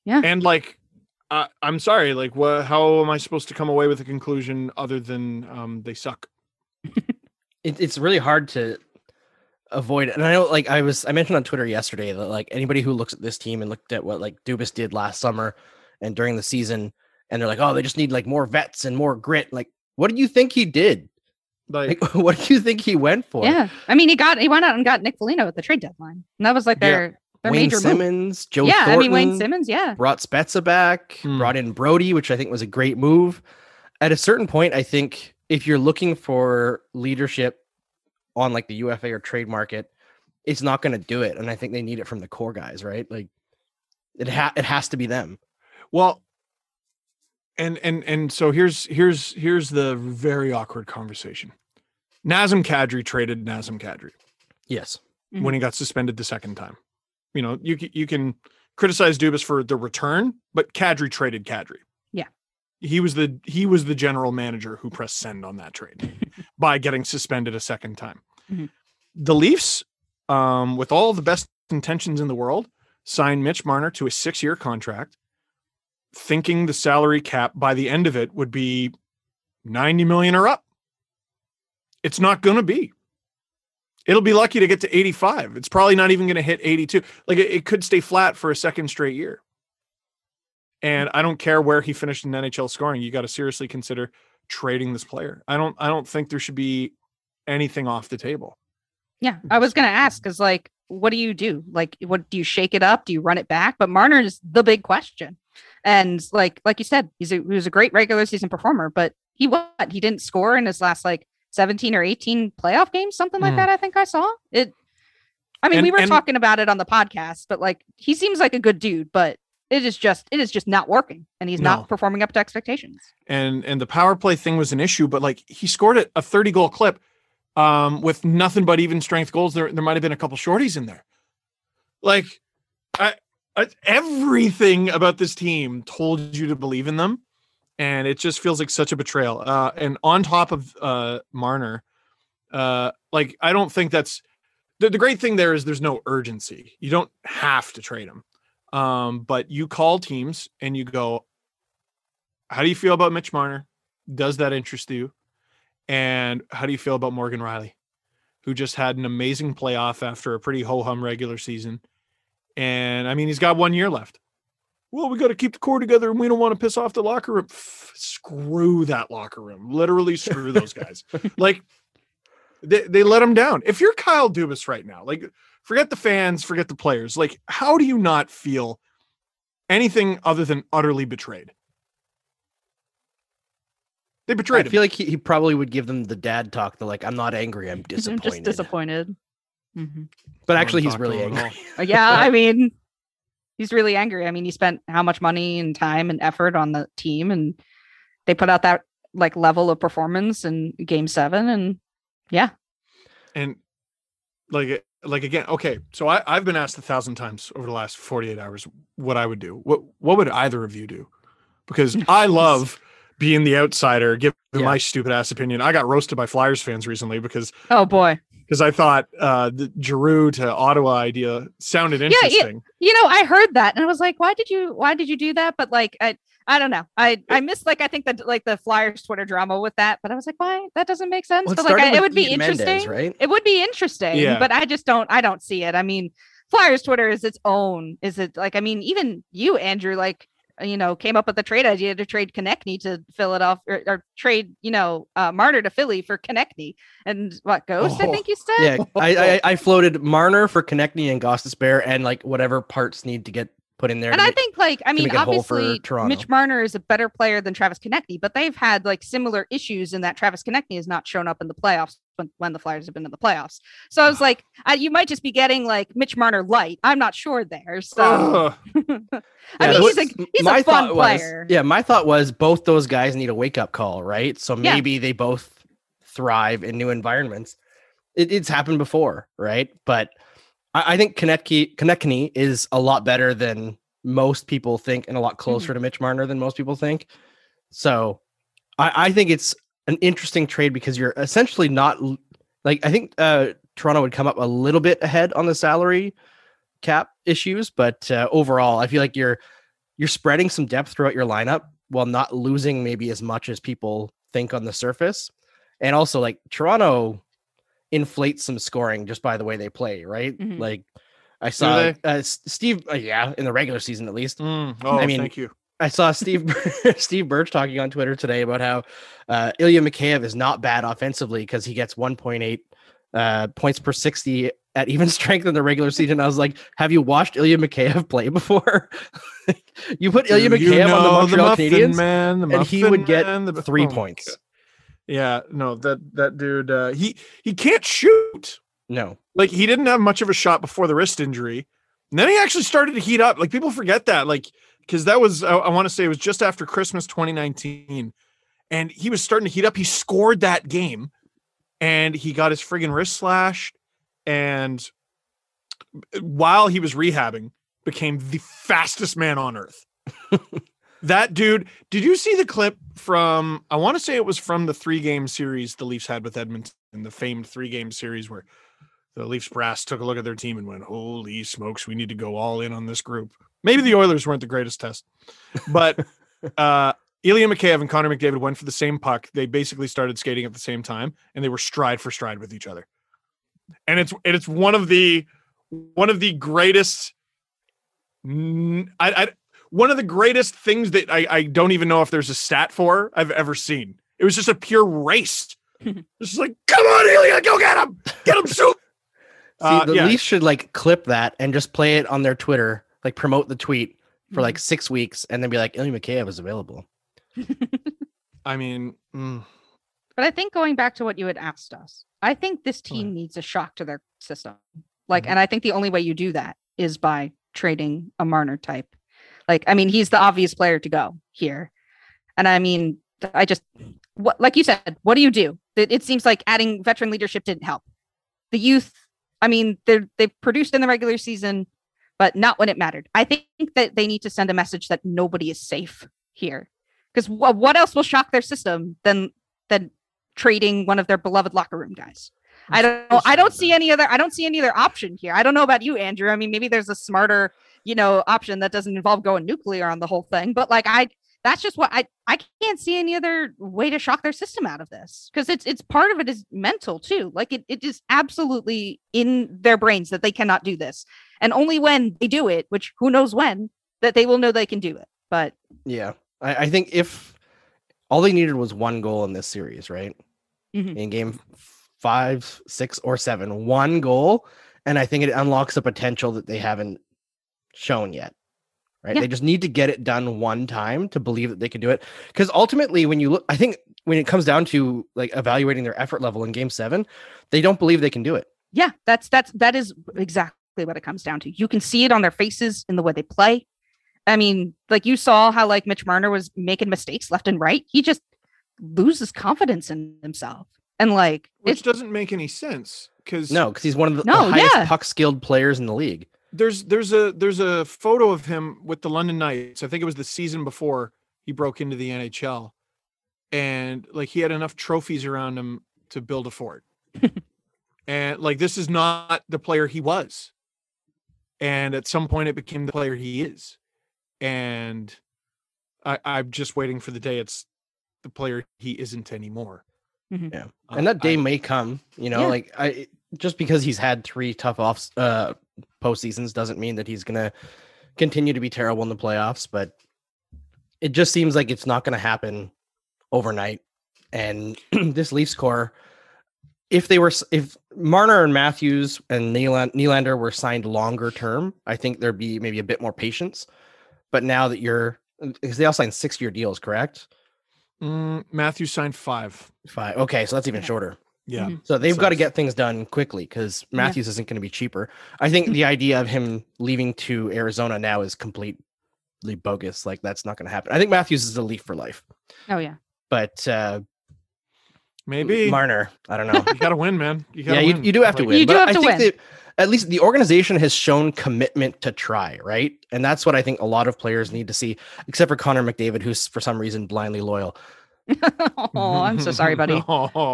And like, I'm sorry, like, how am I supposed to come away with a conclusion other than they suck? It's really hard to avoid it. And I know, like, I mentioned on Twitter yesterday that like anybody who looks at this team and looked at what like Dubas did last summer and during the season, and they're like, oh, they just need like more vets and more grit. Like, what do you think he did? Like what do you think he went for? Yeah, I mean, he went out and got Nick Foligno at the trade deadline, and that was like their Wayne major Simmons, move. Joe Yeah, Thornton, I mean, Wayne Simmons, brought Spezza back, brought in Brody, which I think was a great move. At a certain point, I think if you're looking for leadership on like the UFA or trade market, it's not going to do it, and I think they need it from the core guys, right? Like it has to be them. Well, and so here's the very awkward conversation. Nazem Kadri traded Nazem Kadri. Yes. When he got suspended the second time. You know, you can criticize Dubas for the return, but Kadri traded Kadri. Yeah. He was the general manager who pressed send on that trade by getting suspended a second time. Mm-hmm. The Leafs, with all the best intentions in the world, signed Mitch Marner to a 6-year contract, thinking the salary cap by the end of it would be $90 million or up. It's not going to be. It'll be lucky to get to 85. It's probably not even going to hit 82. Like it could stay flat for a second straight year. And I don't care where he finished in NHL scoring. You got to seriously consider trading this player. I don't think there should be anything off the table. Yeah, I was going to ask, because like, what do you do? Like, what do you shake it up? Do you run it back? But Marner is the big question. And like you said, he was a great regular season performer, but he didn't score in his last like 17 or 18 playoff games, something like that. I think I saw it. I mean, we were talking about it on the podcast, but like, he seems like a good dude, but it is just not working, and he's not performing up to expectations. And the power play thing was an issue, but like he scored a 30-goal clip with nothing but even strength goals. There might've been a couple shorties in there. Like everything about this team told you to believe in them. And it just feels like such a betrayal. And on top of Marner, like, I don't think that's the great thing there is there's no urgency. You don't have to trade him. But you call teams and you go, how do you feel about Mitch Marner? Does that interest you? And how do you feel about Morgan Riley, who just had an amazing playoff after a pretty ho-hum regular season? And I mean, he's got 1 year left. Well, we got to keep the core together and we don't want to piss off the locker room. Screw that locker room. Literally screw those guys. Like they let them down. If you're Kyle Dubas right now, like forget the fans, forget the players. Like, how do you not feel anything other than utterly betrayed? They betrayed him. I feel like he probably would give them the dad talk. The like, I'm not angry. I'm disappointed. I'm just disappointed. Mm-hmm. But actually, he's really angry. Yeah, I mean, he's really angry. I mean, he spent how much money and time and effort on the team, and they put out that like level of performance in Game 7, and yeah. And like again, okay. So I've been asked 1,000 times over the last 48 hours what I would do. What would either of you do? Because I love being the outsider, giving my stupid ass opinion. I got roasted by Flyers fans recently because I thought the Giroux to Ottawa idea sounded interesting. Yeah, I heard that and I was like, why did you do that? But like, I don't know. I missed I think that like the Flyers Twitter drama with that, but I was like, why? That doesn't make sense. Well, but like, it would be Ian interesting, Mendes, right? It would be interesting, but I don't see it. I mean, Flyers Twitter is its own. Is it like, I mean, even you, Andrew, like, came up with the trade idea to trade Konechny to Philadelphia or trade, Marner to Philly for Konechny and Ghost, I think you said. Yeah, I floated Marner for Konechny and Gostisbehere and like whatever parts need to get put in there. And I think obviously Mitch Marner is a better player than Travis Konechny, but they've had like similar issues in that Travis Konechny has not shown up in the playoffs when the Flyers have been in the playoffs. So I was like, you might just be getting like Mitch Marner light. I'm not sure there. So I mean, he's a fun player. My thought was both those guys need a wake up call, right? So maybe they both thrive in new environments. It's happened before, right? But I think Konechny is a lot better than most people think and a lot closer to Mitch Marner than most people think. So I think it's an interesting trade because you're essentially not like, I think Toronto would come up a little bit ahead on the salary cap issues, but overall, I feel like you're you're spreading some depth throughout your lineup while not losing maybe as much as people think on the surface. And also, like, Toronto inflates some scoring just by the way they play, right? Mhm. Like, I saw Steve, in the regular season at least. Thank you. I saw Steve Birch talking on Twitter today about how Ilya Mikheyev is not bad offensively because he gets 1.8 points per 60 at even strength in the regular season. I was like, have you watched Ilya Mikheyev play before? You put Ilya Mikheyev on the Montreal Canadiens, and he would get 3 points. Yeah, no, that dude, he can't shoot. No, like he didn't have much of a shot before the wrist injury, and then he actually started to heat up. Like people forget that, like because that was I want to say it was just after Christmas 2019, and he was starting to heat up. He scored that game, and he got his friggin' wrist slashed, and while he was rehabbing, became the fastest man on earth. That dude, did you see the clip from, I want to say it was from the 3-game series the Leafs had with Edmonton, the famed 3-game series where the Leafs brass took a look at their team and went, holy smokes, we need to go all in on this group. Maybe the Oilers weren't the greatest test, but Ilya Mikheyev and Connor McDavid went for the same puck. They basically started skating at the same time, and they were stride for stride with each other. And it's one of the greatest, one of the greatest things that I don't even know if there's a stat for I've ever seen. It was just a pure race. It's just like, come on, Ilya, go get him. Get him, shoot. See, the Leafs should like clip that and just play it on their Twitter, like promote the tweet for like 6 weeks and then be like, Ilya Mikheyev is available. I mean, But I think going back to what you had asked us, I think this team needs a shock to their system. Like, and I think the only way you do that is by trading a Marner type. Like, I mean, he's the obvious player to go here. And I mean, like you said, what do? It seems like adding veteran leadership didn't help. The youth, I mean, they've produced in the regular season, but not when it mattered. I think that they need to send a message that nobody is safe here. Because what else will shock their system than trading one of their beloved locker room guys? I don't see any other option here. I don't know about you, Andrew. I mean, maybe there's a smarter, option that doesn't involve going nuclear on the whole thing. But like, that's just what I can't see any other way to shock their system out of this, because it's part of it is mental too. Like it is absolutely in their brains that they cannot do this. And only when they do it, which who knows when, that they will know they can do it. But yeah, I think if all they needed was one goal in this series, right? Mm-hmm. In game 5, 6, or 7, one goal. And I think it unlocks the potential that they haven't shown yet. Right. Yeah. They just need to get it done one time to believe that they can do it. Because ultimately, when you look, I think when it comes down to like evaluating their effort level in game 7, they don't believe they can do it. Yeah, that is exactly what it comes down to. You can see it on their faces in the way they play. I mean, like you saw how like Mitch Marner was making mistakes left and right. He just loses confidence in himself. And like, which doesn't make any sense because he's one of the highest puck skilled players in the league. There's a photo of him with the London Knights. I think it was the season before he broke into the NHL, and like he had enough trophies around him to build a fort. And like, this is not the player he was. And at some point it became the player he is. And I'm just waiting for the day it's the player he isn't anymore. Mm-hmm. Yeah. And that day may come, like just because he's had 3 tough postseasons doesn't mean that he's going to continue to be terrible in the playoffs, but it just seems like it's not going to happen overnight. And this Leafs core, if Marner and Matthews and Nylander were signed longer term, I think there'd be maybe a bit more patience. But now that because they all signed 6-year deals, correct? Matthews signed 5. Okay. So that's even shorter. Yeah. Mm-hmm. So they've got to get things done quickly because Matthews isn't going to be cheaper. I think the idea of him leaving to Arizona now is completely bogus. Like, that's not going to happen. I think Matthews is a Leaf for life. Oh yeah. But maybe Marner, I don't know. You got to win, man. You do have to win. You do have to win. That at least the organization has shown commitment to try, right? And that's what I think a lot of players need to see, except for Connor McDavid, who's for some reason blindly loyal. Oh, I'm so sorry, buddy.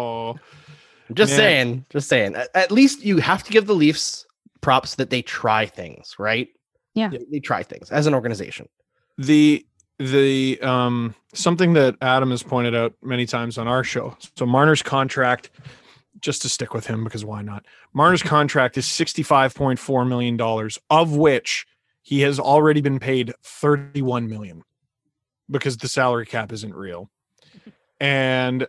Just saying. At least you have to give the Leafs props that they try things, right? Yeah. They try things as an organization. the something that Adam has pointed out many times on our show. So Marner's contract, just to stick with him because why not? Marner's contract is $65.4 million, of which he has already been paid $31 million because the salary cap isn't real. And,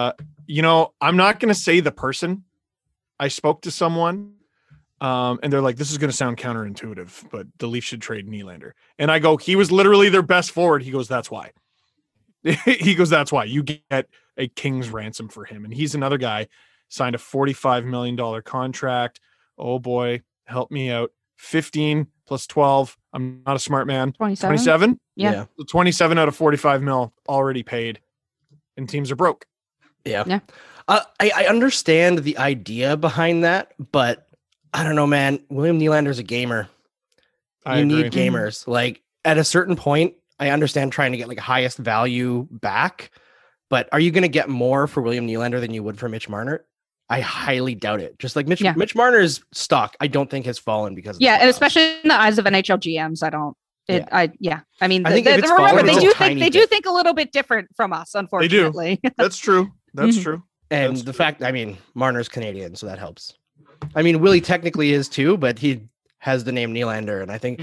I'm not going to say the person. I spoke to someone and they're like, this is going to sound counterintuitive, but the Leafs should trade Nylander. And I go, he was literally their best forward. He goes, that's why. He goes, that's why. You get a king's ransom for him. And he's another guy, signed a $45 million contract. Oh boy, help me out. 15 plus 12. I'm not a smart man. 27? Yeah. 27 out of 45 mil already paid. And teams are broke. Yeah. I understand the idea behind that, but I don't know, man. William Nylander's a gamer. I You agree. need gamers. Like at a certain point, I understand trying to get like highest value back, but are you going to get more for William Nylander than you would for Mitch Marner? I highly doubt it. Just like Mitch Marner's stock, I don't think has fallen because of the And playoffs. especially in the eyes of NHL GMs, I don't. I mean, I think they, if it's remember fallen, they it's do a think tiny they do bit. think a little bit different from us, unfortunately. That's true. That's Mhm. true. And That's the true. fact, I mean, Marner's Canadian, so that helps. I mean, Willie technically is too, but he has the name Nylander, and I think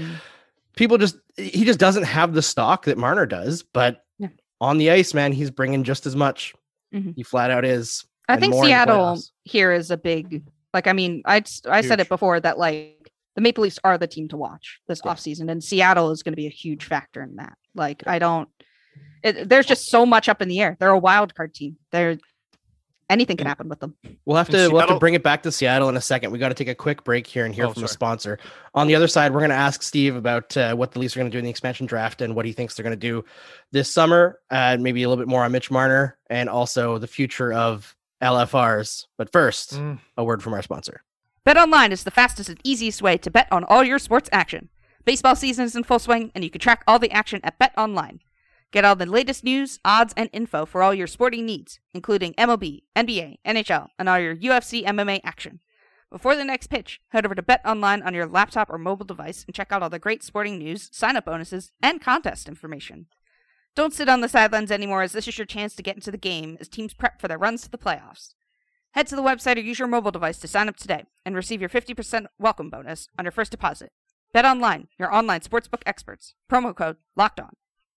he just doesn't have the stock that Marner does. But Yeah. on the ice, man, he's bringing just as much. Mhm. He flat out is. I and think more in the Seattle playoffs. here is a big, like, I mean, I said Huge. it before that like the Maple Leafs are the team to watch this offseason, and Seattle is going to be a huge factor in that. Like, there's just so much up in the air. They're a wild card team. Anything can happen with them. We'll have And to Seattle- bring it back to Seattle in a second. We got to take a quick break here and hear Oh, from a sorry. sponsor. On the other side, we're going to ask Steve about what the Leafs are going to do in the expansion draft and what he thinks they're going to do this summer. Maybe a little bit more on Mitch Marner and also the future of LFRs. But first, a word from our sponsor. BetOnline is the fastest and easiest way to bet on all your sports action. Baseball season is in full swing, and you can track all the action at BetOnline. Get all the latest news, odds, and info for all your sporting needs, including MLB, NBA, NHL, and all your UFC MMA action. Before the next pitch, head over to BetOnline on your laptop or mobile device and check out all the great sporting news, sign-up bonuses, and contest information. Don't sit on the sidelines anymore, as this is your chance to get into the game as teams prep for their runs to the playoffs. Head to the website or use your mobile device to sign up today and receive your 50% welcome bonus on your first deposit. BetOnline, your online sportsbook experts. Promo code LOCKEDON.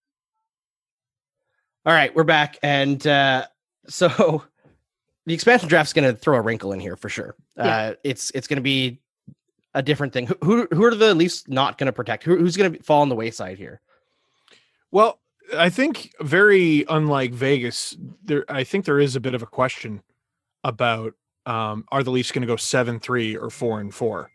All right, we're back. And so the expansion draft is going to throw a wrinkle in here for sure. Yeah. It's going to be a different thing. Who are the Leafs not going to protect? Who's going to fall on the wayside here? Well, I think very unlike Vegas, I think there is a bit of a question about are the Leafs going to go 7-3 or 4-4?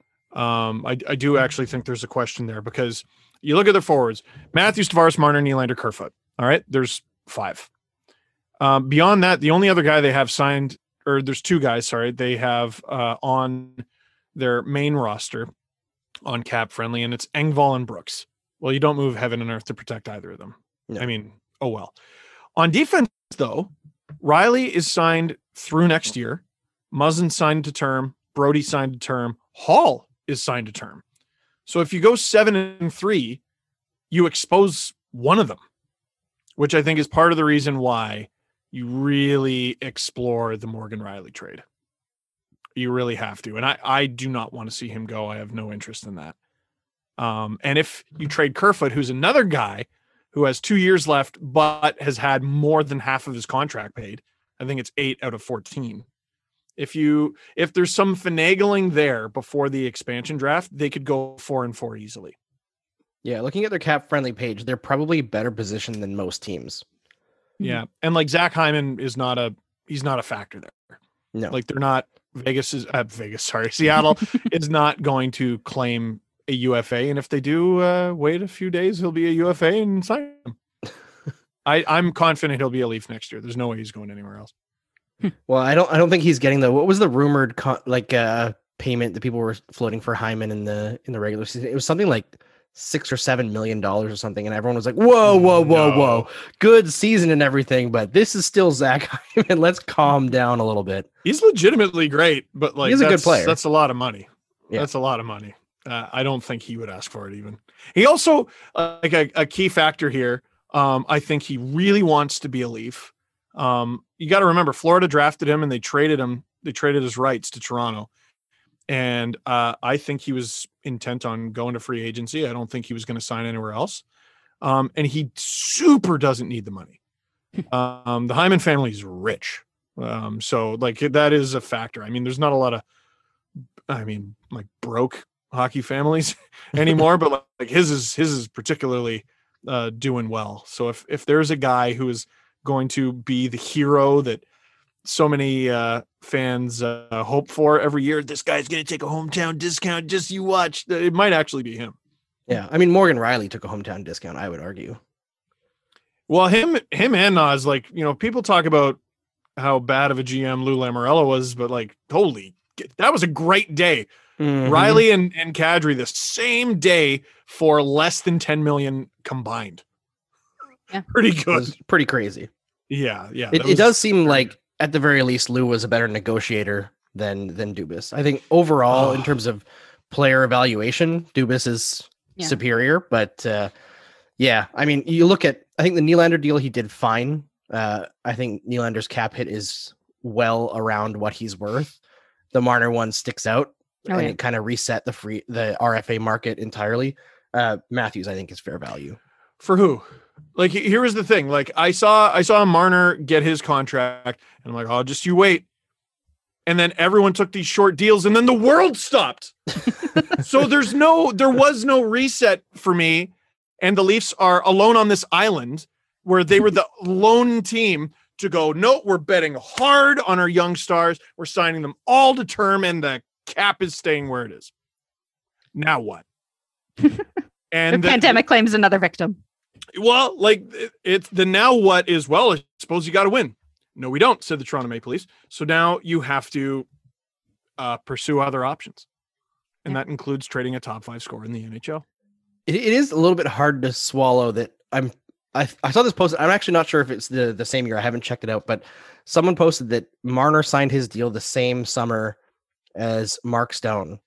I do actually think there's a question there because you look at the forwards: Matthews, Tavares, Marner, Nylander, Kerfoot. All right, there's 5. Beyond that, the only other guy they have signed, or there's 2 guys, sorry, they have on their main roster on cap friendly, and it's Engvall and Brooks. Well, you don't move heaven and earth to protect either of them. No. I mean, oh well. On defense, though, Riley is signed through next year. Muzzin signed to term. Brody signed to term. Hall is signed to term. So if you go 7-3, you expose one of them, which I think is part of the reason why you really explore the Morgan Riley trade. You really have to. And I do not want to see him go. I have no interest in that. And if you trade Kerfoot, who's another guy who has 2 years left, but has had more than half of his contract paid, I think it's 8 out of 14. If there's some finagling there before the expansion draft, they could go 4-4 easily. Yeah, looking at their cap friendly page, they're probably better positioned than most teams. Yeah. And like Zach Hyman he's not a factor there. No. Like they're not Seattle is not going to claim a UFA. And if they do wait a few days, he'll be a UFA and sign him. I'm confident he'll be a Leaf next year. There's no way he's going anywhere else. Well, I don't think he's getting what was the rumored payment that people were floating for Hyman in the regular season? It was something like $6 or $7 million or something, and everyone was like, whoa, good season and everything, but this is still Zach Hyman. Let's calm down a little bit. He's legitimately great, but like He's a good player. That's a lot of money. Yeah. That's a lot of money. I don't think he would ask for it even. He also, like a key factor here, I think he really wants to be a Leaf. You got to remember, Florida drafted him and they traded him. They traded his rights to Toronto. And I think he was intent on going to free agency. I don't think he was going to sign anywhere else. And he super doesn't need the money. The Hyman family is rich. So like that is a factor. I mean, there's not a lot of, like broke hockey families anymore, but like his is particularly doing well. So if there's a guy who is going to be the hero that so many fans hope for every year, this guy's going to take a hometown discount. Just you watch. It might actually be him. Yeah, I mean Morgan Riley took a hometown discount, I would argue. Well, him and Nas, like, people talk about how bad of a GM Lou Lamoriello was, but like, holy, that was a great day. Mm-hmm. Riley and Kadri the same day for less than 10 million combined. Yeah. Pretty good. It was pretty crazy. Yeah. It does seem like at the very least Lou was a better negotiator than Dubas. I think overall in terms of player evaluation, Dubas is superior, but yeah, I mean, you look at, I think the Nylander deal, he did fine. I think Nylander's cap hit is well around what he's worth. The Marner one sticks out, and it kind of reset the RFA market entirely. Matthews, I think, is fair value. For who? Like, here was the thing. Like, I saw Marner get his contract, and I'm like, oh, just you wait. And then everyone took these short deals, and then the world stopped. So there was no reset for me. And the Leafs are alone on this island where they were the lone team to go, no, we're betting hard on our young stars. We're signing them all to term, and the cap is staying where it is. Now what? And the pandemic claims another victim. Well, like it's the now what is, well, I suppose you got to win. No, we don't, said the Toronto Maple Leafs. So now you have to pursue other options. And that includes trading a top 5 scorer in the NHL. It is a little bit hard to swallow that I saw this post. I'm actually not sure if it's the same year. I haven't checked it out, but someone posted that Marner signed his deal the same summer as Mark Stone.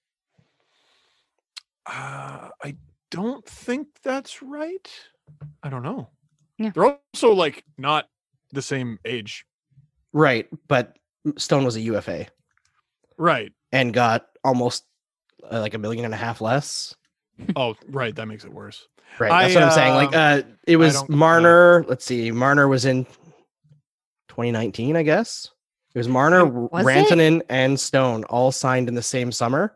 I don't think that's right. I don't know. Yeah. They're also like not the same age. Right. But Stone was a UFA. Right. And got almost like $1.5 million less. Oh, right. That makes it worse. Right. That's what I'm saying. Like, it was Marner. Let's see. Marner was in 2019, I guess. It was Marner, Rantanen, and Stone all signed in the same summer.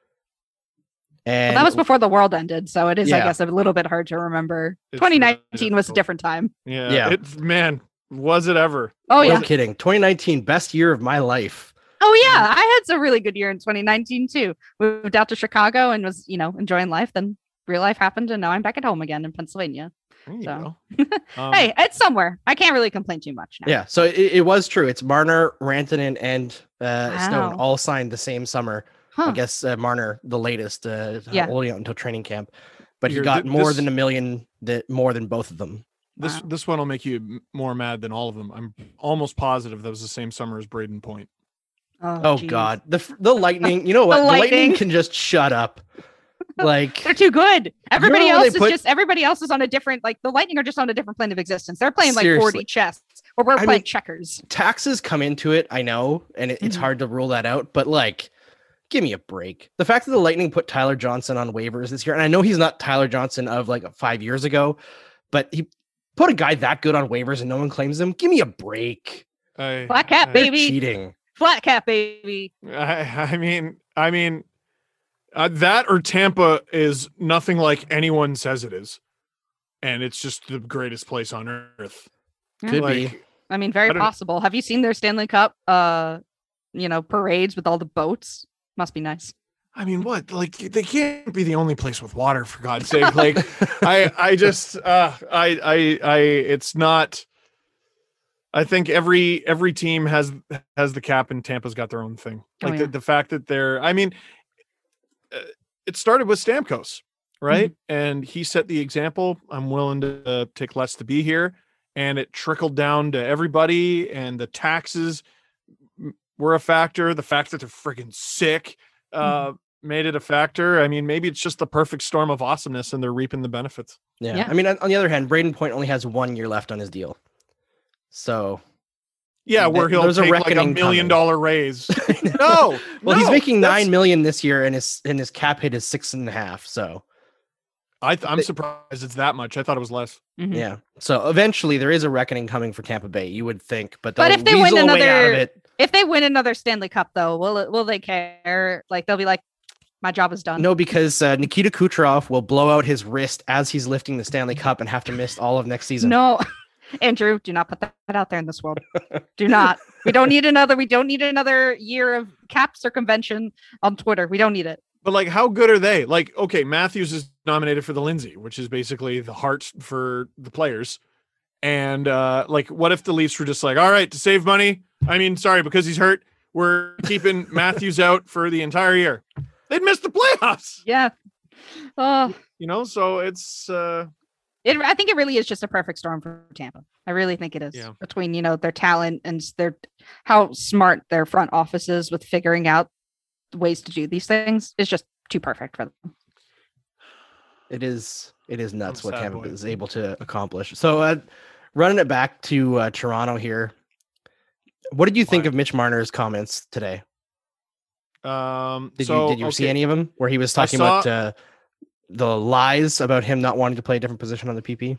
And that was before the world ended. So it is, I guess, a little bit hard to remember. 2019 was a different time. Yeah. Man, was it ever? Oh, yeah. No kidding. 2019, best year of my life. Oh, yeah. I had some really good year in 2019, too. Moved out to Chicago and was, enjoying life. Then real life happened. And now I'm back at home again in Pennsylvania. So, hey, it's somewhere. I can't really complain too much now. Yeah. So it was true. It's Marner, Rantanen, and Stone all signed the same summer. I guess Marner, the latest, only out until training camp. But he got more than $1 million, more than both of them. This one will make you more mad than all of them. I'm almost positive that was the same summer as Braden Point. Oh God, the Lightning. You know what? The Lightning can just shut up. Like they're too good. Everybody else is on a different. Like the Lightning are just on a different plane of existence. They're playing like 40 chess, or we're playing checkers. Taxes come into it, I know, and it's hard to rule that out. But like, give me a break. The fact that the Lightning put Tyler Johnson on waivers this year, and I know he's not Tyler Johnson of like 5 years ago, but he put a guy that good on waivers and no one claims him. Give me a break. Flat cap, baby. Cheating. Flat cap, baby. I mean, that or Tampa is nothing like anyone says it is, and it's just the greatest place on earth. Could be. I mean, very possible. Have you seen their Stanley Cup? Parades with all the boats. Must be nice. I mean, what? Like, they can't be the only place with water, for God's sake. Like, it's not. I think every team has the cap, and Tampa's got their own thing. Like the fact that it started with Stamkos, right? Mm-hmm. And he set the example. I'm willing to take less to be here, and it trickled down to everybody. And the taxes were a factor. The fact that they're friggin' sick. made it a factor. I mean, maybe it's just the perfect storm of awesomeness and they're reaping the benefits. Yeah. I mean, on the other hand, Braden Point only has 1 year left on his deal. So yeah, where he'll take like $1 million raise. No. He's making $9 million this year and his cap hit is 6.5. So I'm surprised it's that much. I thought it was less. Mm-hmm. Yeah. So eventually there is a reckoning coming for Tampa Bay, you would think, but if they win another Stanley Cup though, will they care? Like they'll be like, my job is done. No, because Nikita Kucherov will blow out his wrist as he's lifting the Stanley Cup and have to miss all of next season. No, Andrew, do not put that out there in this world. Do not. We don't need another year of cap circumvention on Twitter. We don't need it. But like, how good are they? Like, okay, Matthews is nominated for the Lindsay, which is basically the heart for the players. And like, what if the Leafs were just like, all right, to save money, because he's hurt, we're keeping Matthews out for the entire year. They'd miss the playoffs. Yeah. So it's I think it really is just a perfect storm for Tampa. I really think it is. Yeah. Between, their talent and how smart their front office is with figuring out ways to do these things. It's just too perfect for them. It is nuts what Tampa is able to accomplish. So running it back to Toronto here. What did you think of Mitch Marner's comments today? Did you see any of them where he was talking about the lies about him not wanting to play a different position on the PP?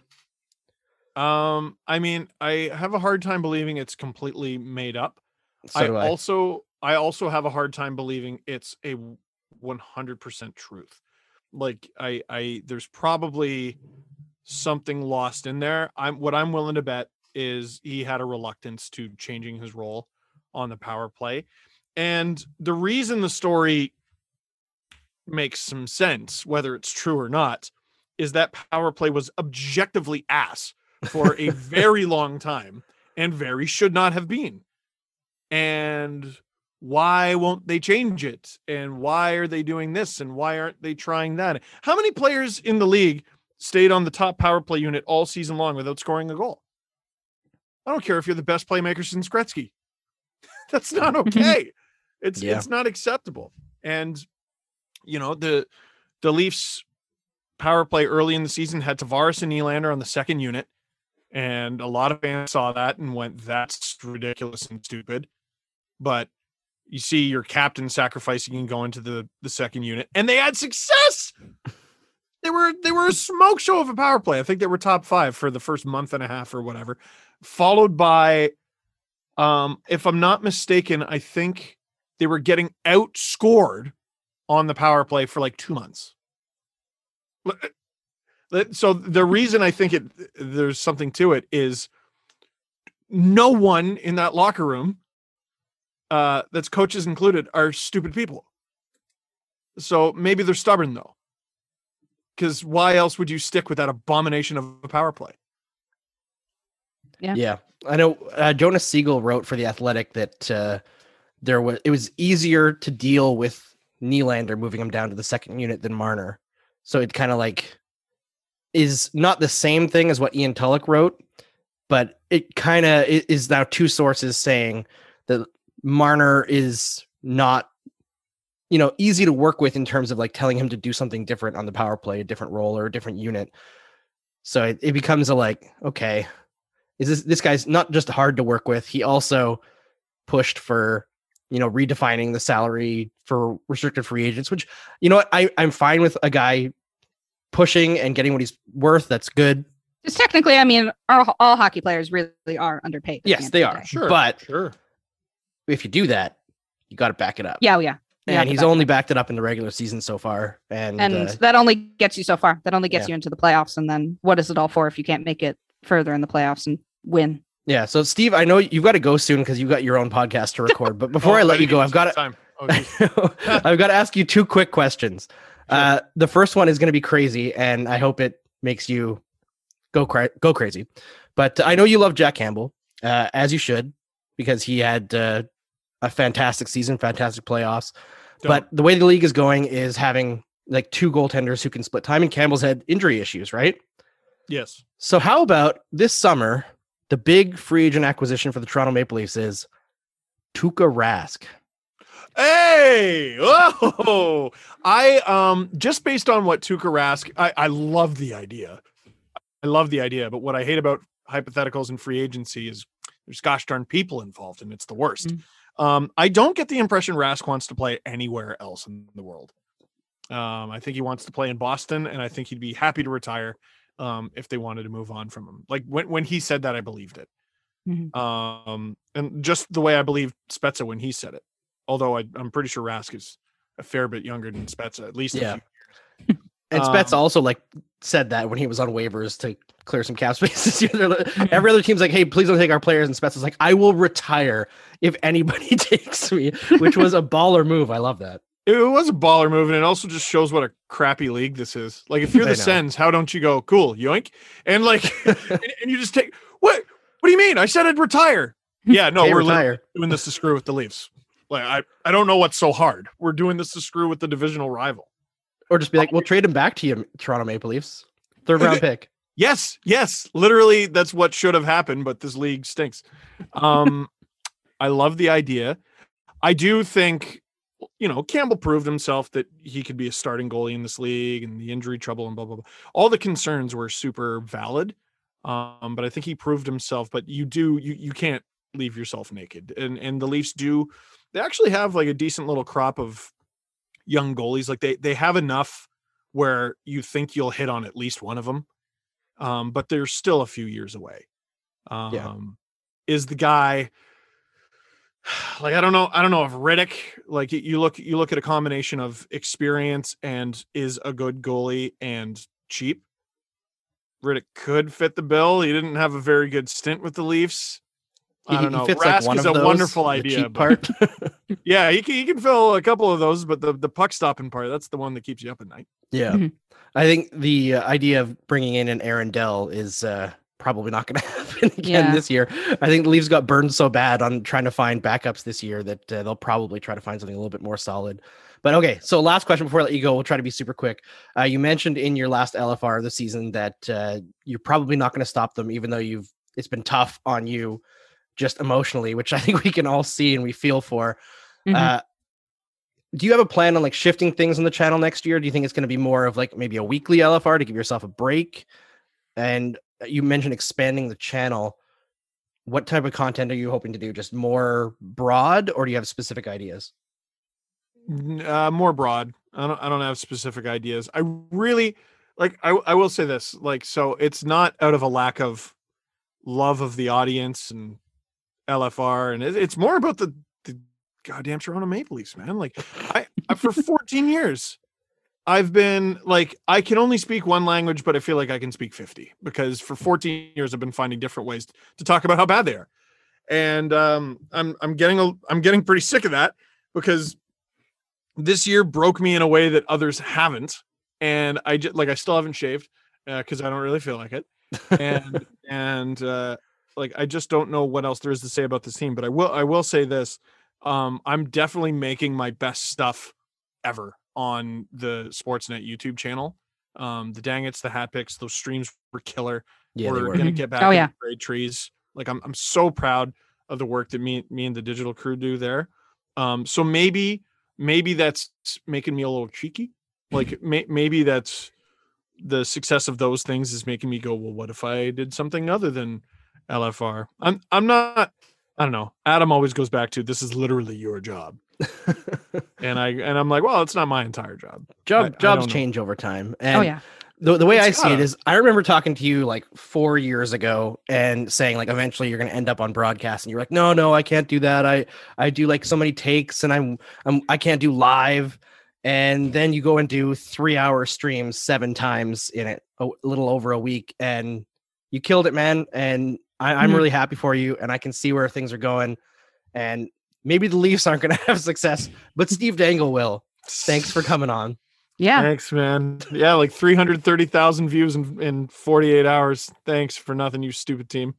I have a hard time believing it's completely made up. So I also have a hard time believing it's a 100% truth. Like there's probably something lost in there. What I'm willing to bet is he had a reluctance to changing his role on the power play. And the reason the story makes some sense, whether it's true or not, is that power play was objectively ass for a very long time and very should not have been. And why won't they change it? And why are they doing this? And why aren't they trying that? How many players in the league stayed on the top power play unit all season long without scoring a goal? I don't care if you're the best playmaker since Gretzky. That's not okay. It's not acceptable. And the Leafs power play early in the season had Tavares and Nylander on the second unit. And a lot of fans saw that and went, that's ridiculous and stupid. But you see your captain sacrificing and going to the second unit, and they had success. They were a smoke show of a power play. I think they were top 5 for the first month and a half or whatever, followed by, if I'm not mistaken, I think they were getting outscored on the power play for like 2 months. So the reason I think there's something to it is no one in that locker room, that's coaches included, are stupid people. So maybe they're stubborn though. Because why else would you stick with that abomination of a power play? Yeah. I know Jonas Siegel wrote for The Athletic that it was easier to deal with Nylander moving him down to the second unit than Marner. So it kind of like is not the same thing as what Ian Tulloch wrote, but it kind of is now two sources saying that Marner is not, easy to work with in terms of like telling him to do something different on the power play, a different role or a different unit. So it becomes okay, is this guy's not just hard to work with. He also pushed for, redefining the salary for restricted free agents, which, I'm fine with a guy pushing and getting what he's worth. That's good. Because technically, all hockey players really are underpaid. Yes, they are. Sure. But if you do that, you got to back it up. Yeah. And he's only backed it up in the regular season so far. And that only gets you so far. That only gets you into the playoffs. And then what is it all for if you can't make it further in the playoffs and win? Yeah. So Steve, I know you've got to go soon because you've got your own podcast to record. But before I let you go, I've got to ask you two quick questions. Sure. The first one is going to be crazy, and I hope it makes you go crazy. But I know you love Jack Campbell, as you should, because he had a fantastic season, fantastic playoffs. But the way the league is going is having like two goaltenders who can split time, and Campbell's had injury issues, right? Yes. So how about this summer, the big free agent acquisition for the Toronto Maple Leafs is Tuukka Rask. Hey, whoa! I just based on what Tuukka Rask, I love the idea. I love the idea, but what I hate about hypotheticals and free agency is there's gosh darn people involved, and it's the worst. I don't get the impression Rask wants to play anywhere else in the world. I think he wants to play in Boston, and I think he'd be happy to retire if they wanted to move on from him. Like when he said that, I believed it. And just the way I believed Spezza when he said it. Although I'm pretty sure Rask is a fair bit younger than Spezza, at least a few years. And Spezza also like said that when he was on waivers to clear some cap space. Every other team's like, hey, please don't take our players. And Spezza's like, I will retire if anybody takes me, which was a baller move. I love that. It was a baller move, and it also just shows what a crappy league this is. Like, if you're the Sens, how don't you go, cool, yoink? And like, and you just take, what do you mean? I said I'd retire. Yeah, no, we're doing this to screw with the Leafs. Like, I don't know what's so hard. We're doing this to screw with the divisional rival. Or just be like, we'll trade him back to you, Toronto Maple Leafs. 3rd round pick. Yes. Literally, that's what should have happened, but this league stinks. I love the idea. I do think, Campbell proved himself that he could be a starting goalie in this league, and the injury trouble and blah, blah, blah. All the concerns were super valid. But I think he proved himself, but you can't leave yourself naked. And the Leafs they actually have like a decent little crop of young goalies. Like they have enough where you think you'll hit on at least one of them. But they're still a few years away. Is the guy like, I don't know if Rittich, like you look at a combination of experience and is a good goalie and cheap. Rittich could fit the bill. He didn't have a very good stint with the Leafs. I don't know. Fits Rask like one is of a those, wonderful idea. Part. Yeah, he can fill a couple of those, but the puck stopping part, that's the one that keeps you up at night. Yeah. I think the idea of bringing in an Aaron Dell is probably not going to happen again this year. I think the Leafs got burned so bad on trying to find backups this year that they'll probably try to find something a little bit more solid. But okay, so last question before I let you go. We'll try to be super quick. You mentioned in your last LFR of the season that you're probably not going to stop them, even though it's been tough on you just emotionally, which I think we can all see and we feel for. Do you have a plan on like shifting things on the channel next year? Do you think it's going to be more of like maybe a weekly LFR to give yourself a break? And you mentioned expanding the channel. What type of content are you hoping to do? Just more broad, or do you have specific ideas? More broad. I don't have specific ideas. I really like, I will say this, like, so it's not out of a lack of love of the audience and LFR, and it's more about the goddamn Toronto Maple Leafs, man. Like I for 14 years, I've been like, I can only speak one language, but I feel like I can speak 50 because for 14 years I've been finding different ways to talk about how bad they are. And I'm getting pretty sick of that because this year broke me in a way that others haven't. And I still haven't shaved because I don't really feel like it. And like, I just don't know what else there is to say about this team, but I will say this. I'm definitely making my best stuff ever on the Sportsnet YouTube channel. The Dang It's the Hat Picks, those streams were killer. Yeah, we're going to get back into Grade Trees. Like, I'm so proud of the work that me and the digital crew do there. So maybe that's making me a little cheeky. Like maybe that's the success of those things is making me go, well, what if I did something other than LFR? I'm not, I don't know. Adam always goes back to, this is literally your job. and I'm like, well, it's not my entire job. Jobs change over time. And the way I see it is, I remember talking to you like 4 years ago and saying like, eventually you're going to end up on broadcast, and you're like, no, I can't do that. I do like so many takes, and I can't do live. And then you go and do 3-hour streams 7 times in it, a little over a week, and you killed it, man. And I'm really happy for you, and I can see where things are going. And maybe the Leafs aren't going to have success, but Steve Dangle will. Thanks for coming on. Yeah. Thanks, man. Yeah, like 330,000 views in 48 hours. Thanks for nothing, you stupid team.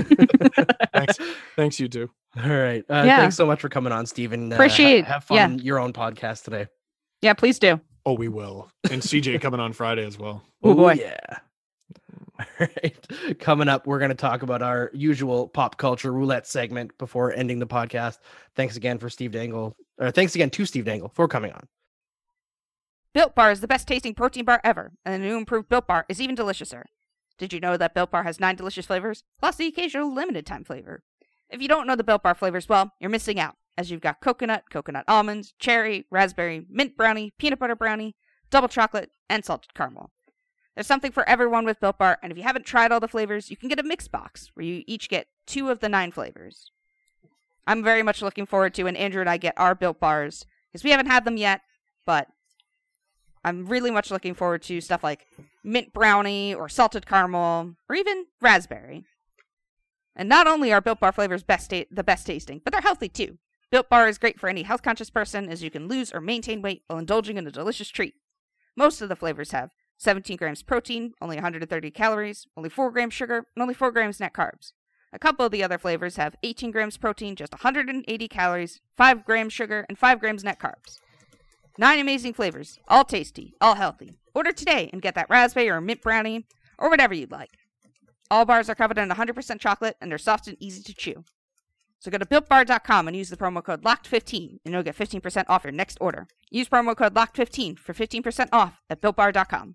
Thanks, you too. All right. Thanks so much for coming on, Steven. Appreciate have fun in your own podcast today. Yeah, please do. Oh, we will. And CJ coming on Friday as well. Oh boy. Yeah. All right. Coming up, we're going to talk about our usual pop culture roulette segment before ending the podcast. Thanks again for Steve Dangle Thanks again to Steve Dangle for coming on. Built Bar is the best tasting protein bar ever, and the new improved Built Bar is even deliciouser. Did you know that Built Bar has 9 delicious flavors, plus the occasional limited time flavor? If you don't know the Built Bar flavors well, you're missing out, as you've got coconut, coconut almonds, cherry, raspberry, mint brownie, peanut butter brownie, double chocolate, and salted caramel. There's something for everyone with Built Bar, and if you haven't tried all the flavors, you can get a mix box, where you each get 2 of the 9 flavors. I'm very much looking forward to when Andrew and I get our Built Bars, because we haven't had them yet, but I'm really much looking forward to stuff like mint brownie, or salted caramel, or even raspberry. And not only are Built Bar flavors the best tasting, but they're healthy too. Built Bar is great for any health-conscious person, as you can lose or maintain weight while indulging in a delicious treat. Most of the flavors have 17 grams protein, only 130 calories, only 4 grams sugar, and only 4 grams net carbs. A couple of the other flavors have 18 grams protein, just 180 calories, 5 grams sugar, and 5 grams net carbs. 9 amazing flavors, all tasty, all healthy. Order today and get that raspberry or mint brownie, or whatever you'd like. All bars are covered in 100% chocolate, and they're soft and easy to chew. So go to BuiltBar.com and use the promo code LOCKED15, and you'll get 15% off your next order. Use promo code LOCKED15 for 15% off at BuiltBar.com.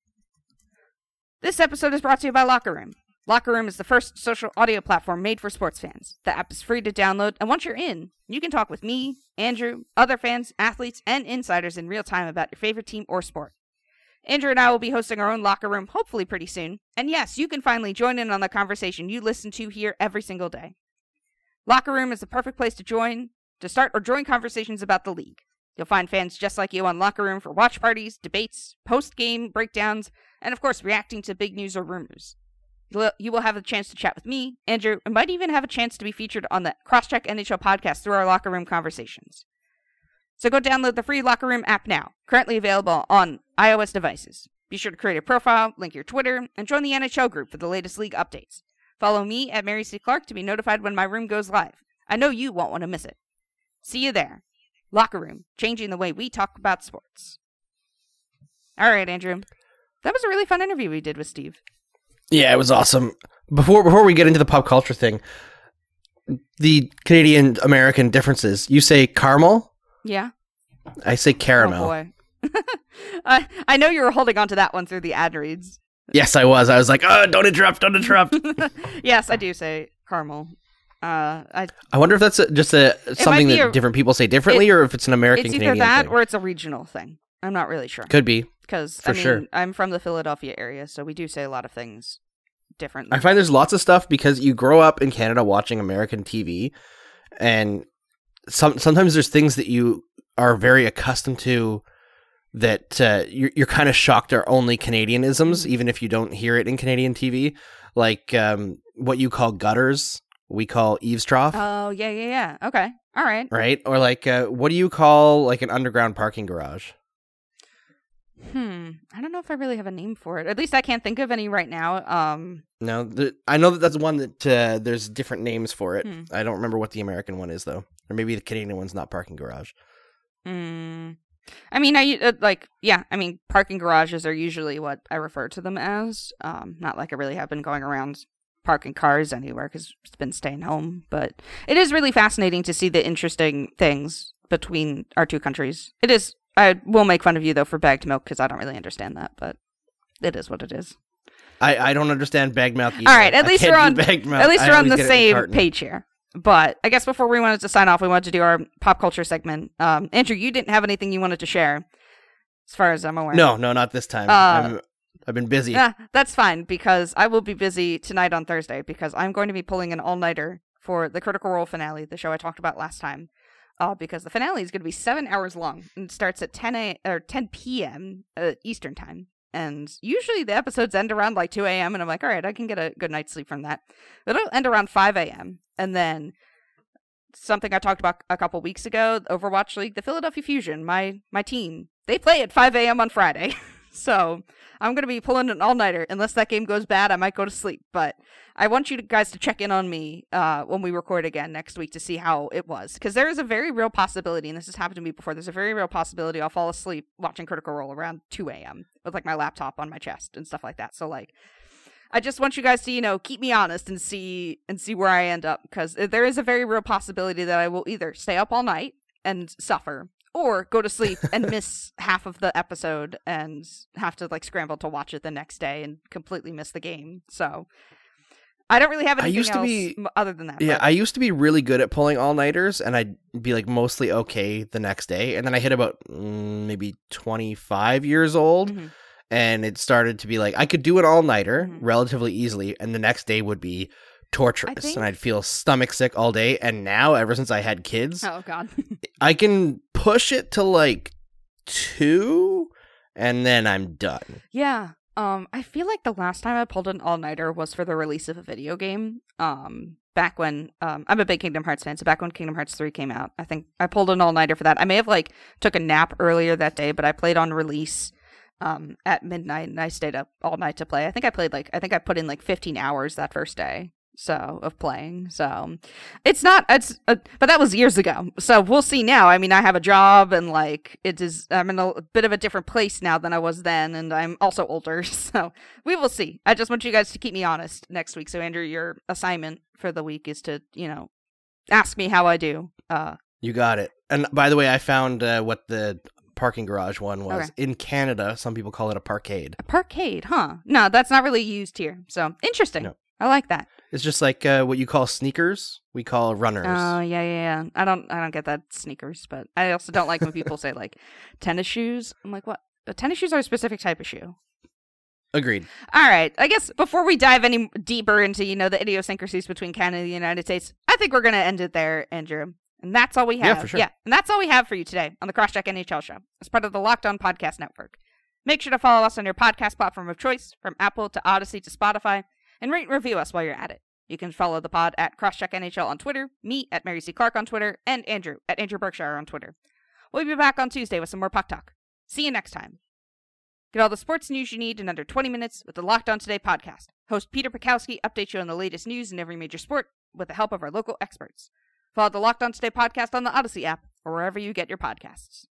This episode is brought to you by Locker Room. Locker Room is the first social audio platform made for sports fans. The app is free to download, and once you're in, you can talk with me, Andrew, other fans, athletes, and insiders in real time about your favorite team or sport. Andrew and I will be hosting our own Locker Room hopefully pretty soon, and yes, you can finally join in on the conversation you listen to here every single day. Locker Room is the perfect place to start or join conversations about the league. You'll find fans just like you on Locker Room for watch parties, debates, post-game breakdowns, and of course reacting to big news or rumors. You will have a chance to chat with me, Andrew, and might even have a chance to be featured on the Crosscheck NHL podcast through our Locker Room conversations. So go download the free Locker Room app now, currently available on iOS devices. Be sure to create a profile, link your Twitter, and join the NHL group for the latest league updates. Follow me at Mary C. Clark to be notified when my room goes live. I know you won't want to miss it. See you there. Locker Room, changing the way we talk about sports. All right, Andrew. That was a really fun interview we did with Steve. Yeah, it was awesome. Before we get into the pop culture thing, the Canadian-American differences. You say caramel? Yeah. I say caramel. Oh, boy. I know you were holding on to that one through the ad reads. Yes, I was. I was like, oh, don't interrupt. Yes, I do say caramel. I wonder if that's something that different people say differently, or if it's an American-Canadian thing. It's either that or it's a regional thing. I'm not really sure. Could be. Because, sure. I'm from the Philadelphia area, so we do say a lot of things differently. I find there's lots of stuff because you grow up in Canada watching American TV, and sometimes there's things that you are very accustomed to that you're kind of shocked are only Canadianisms, even if you don't hear it in Canadian TV. Like what you call gutters, we call eavesdrop. Oh, yeah. Okay. All right. Right? Or like, what do you call like an underground parking garage? I don't know if I really have a name for it. At least I can't think of any right now. No, I know that's one that there's different names for it. I don't remember what the American one is, though. Or maybe the Canadian one's not parking garage. Parking garages are usually what I refer to them as. Not like I really have been going around parking cars anywhere because it's been staying home. But it is really fascinating to see the interesting things between our two countries. It is. I will make fun of you, though, for bagged milk, because I don't really understand that, but it is what it is. I don't understand bagged milk either. All right, at least we're on the same page here. But I guess before we wanted to sign off, we wanted to do our pop culture segment. Andrew, you didn't have anything you wanted to share, as far as I'm aware. No, not this time. I've been busy. Yeah, that's fine, because I will be busy tonight on Thursday, because I'm going to be pulling an all-nighter for the Critical Role finale, the show I talked about last time. Because the finale is going to be 7 hours long and it starts at 10 p.m. Eastern time. And usually the episodes end around like 2 a.m. And I'm like, all right, I can get a good night's sleep from that. But it'll end around 5 a.m. And then something I talked about a couple weeks ago, the Overwatch League, the Philadelphia Fusion, my team, they play at 5 a.m. on Friday. So I'm going to be pulling an all-nighter. Unless that game goes bad, I might go to sleep. But I want you guys to check in on me when we record again next week to see how it was. Because there is a very real possibility, and this has happened to me before, there's a very real possibility I'll fall asleep watching Critical Role around 2 a.m. with like my laptop on my chest and stuff like that. So like, I just want you guys to, keep me honest and see where I end up. Because there is a very real possibility that I will either stay up all night and suffer, or go to sleep and miss half of the episode and have to like scramble to watch it the next day and completely miss the game. So I don't really have anything else other than that. Yeah, but I used to be really good at pulling all-nighters, and I'd be like mostly okay the next day. And then I hit about maybe 25 years old, and it started to be like I could do an all-nighter relatively easily, and the next day would be torturous, and I'd feel stomach sick all day. And now, ever since I had kids, oh god, I can push it to like 2, and then I'm done. Yeah. I feel like the last time I pulled an all-nighter was for the release of a video game. Back when, I'm a big Kingdom Hearts fan, so back when Kingdom Hearts 3 came out, I think I pulled an all-nighter for that. I may have, like, took a nap earlier that day, but I played on release, at midnight, and I stayed up all night to play. I think I put in, like, 15 hours that first day. Of playing. So but that was years ago. So we'll see now. I mean, I have a job and like I'm in a bit of a different place now than I was then. And I'm also older. So we will see. I just want you guys to keep me honest next week. So Andrew, your assignment for the week is to, ask me how I do. You got it. And by the way, I found what the parking garage one was. Okay. In Canada, some people call it a parkade. A parkade, huh? No, that's not really used here. So interesting. No. I like that. It's just like what you call sneakers, we call runners. Oh, yeah. I don't get that sneakers, but I also don't like when people say like tennis shoes. I'm like, what? But tennis shoes are a specific type of shoe. Agreed. All right. I guess before we dive any deeper into, the idiosyncrasies between Canada and the United States, I think we're going to end it there, Andrew. And that's all we have. Yeah, for sure. Yeah, and that's all we have for you today on the Crosscheck NHL Show as part of the Locked On Podcast Network. Make sure to follow us on your podcast platform of choice, from Apple to Odyssey to Spotify, and rate and review us while you're at it. You can follow the pod at Crosscheck NHL on Twitter, me at Mary C. Clark on Twitter, and Andrew at Andrew Berkshire on Twitter. We'll be back on Tuesday with some more Puck Talk. See you next time. Get all the sports news you need in under 20 minutes with the Locked On Today podcast. Host Peter Pikowski updates you on the latest news in every major sport with the help of our local experts. Follow the Locked On Today podcast on the Odyssey app or wherever you get your podcasts.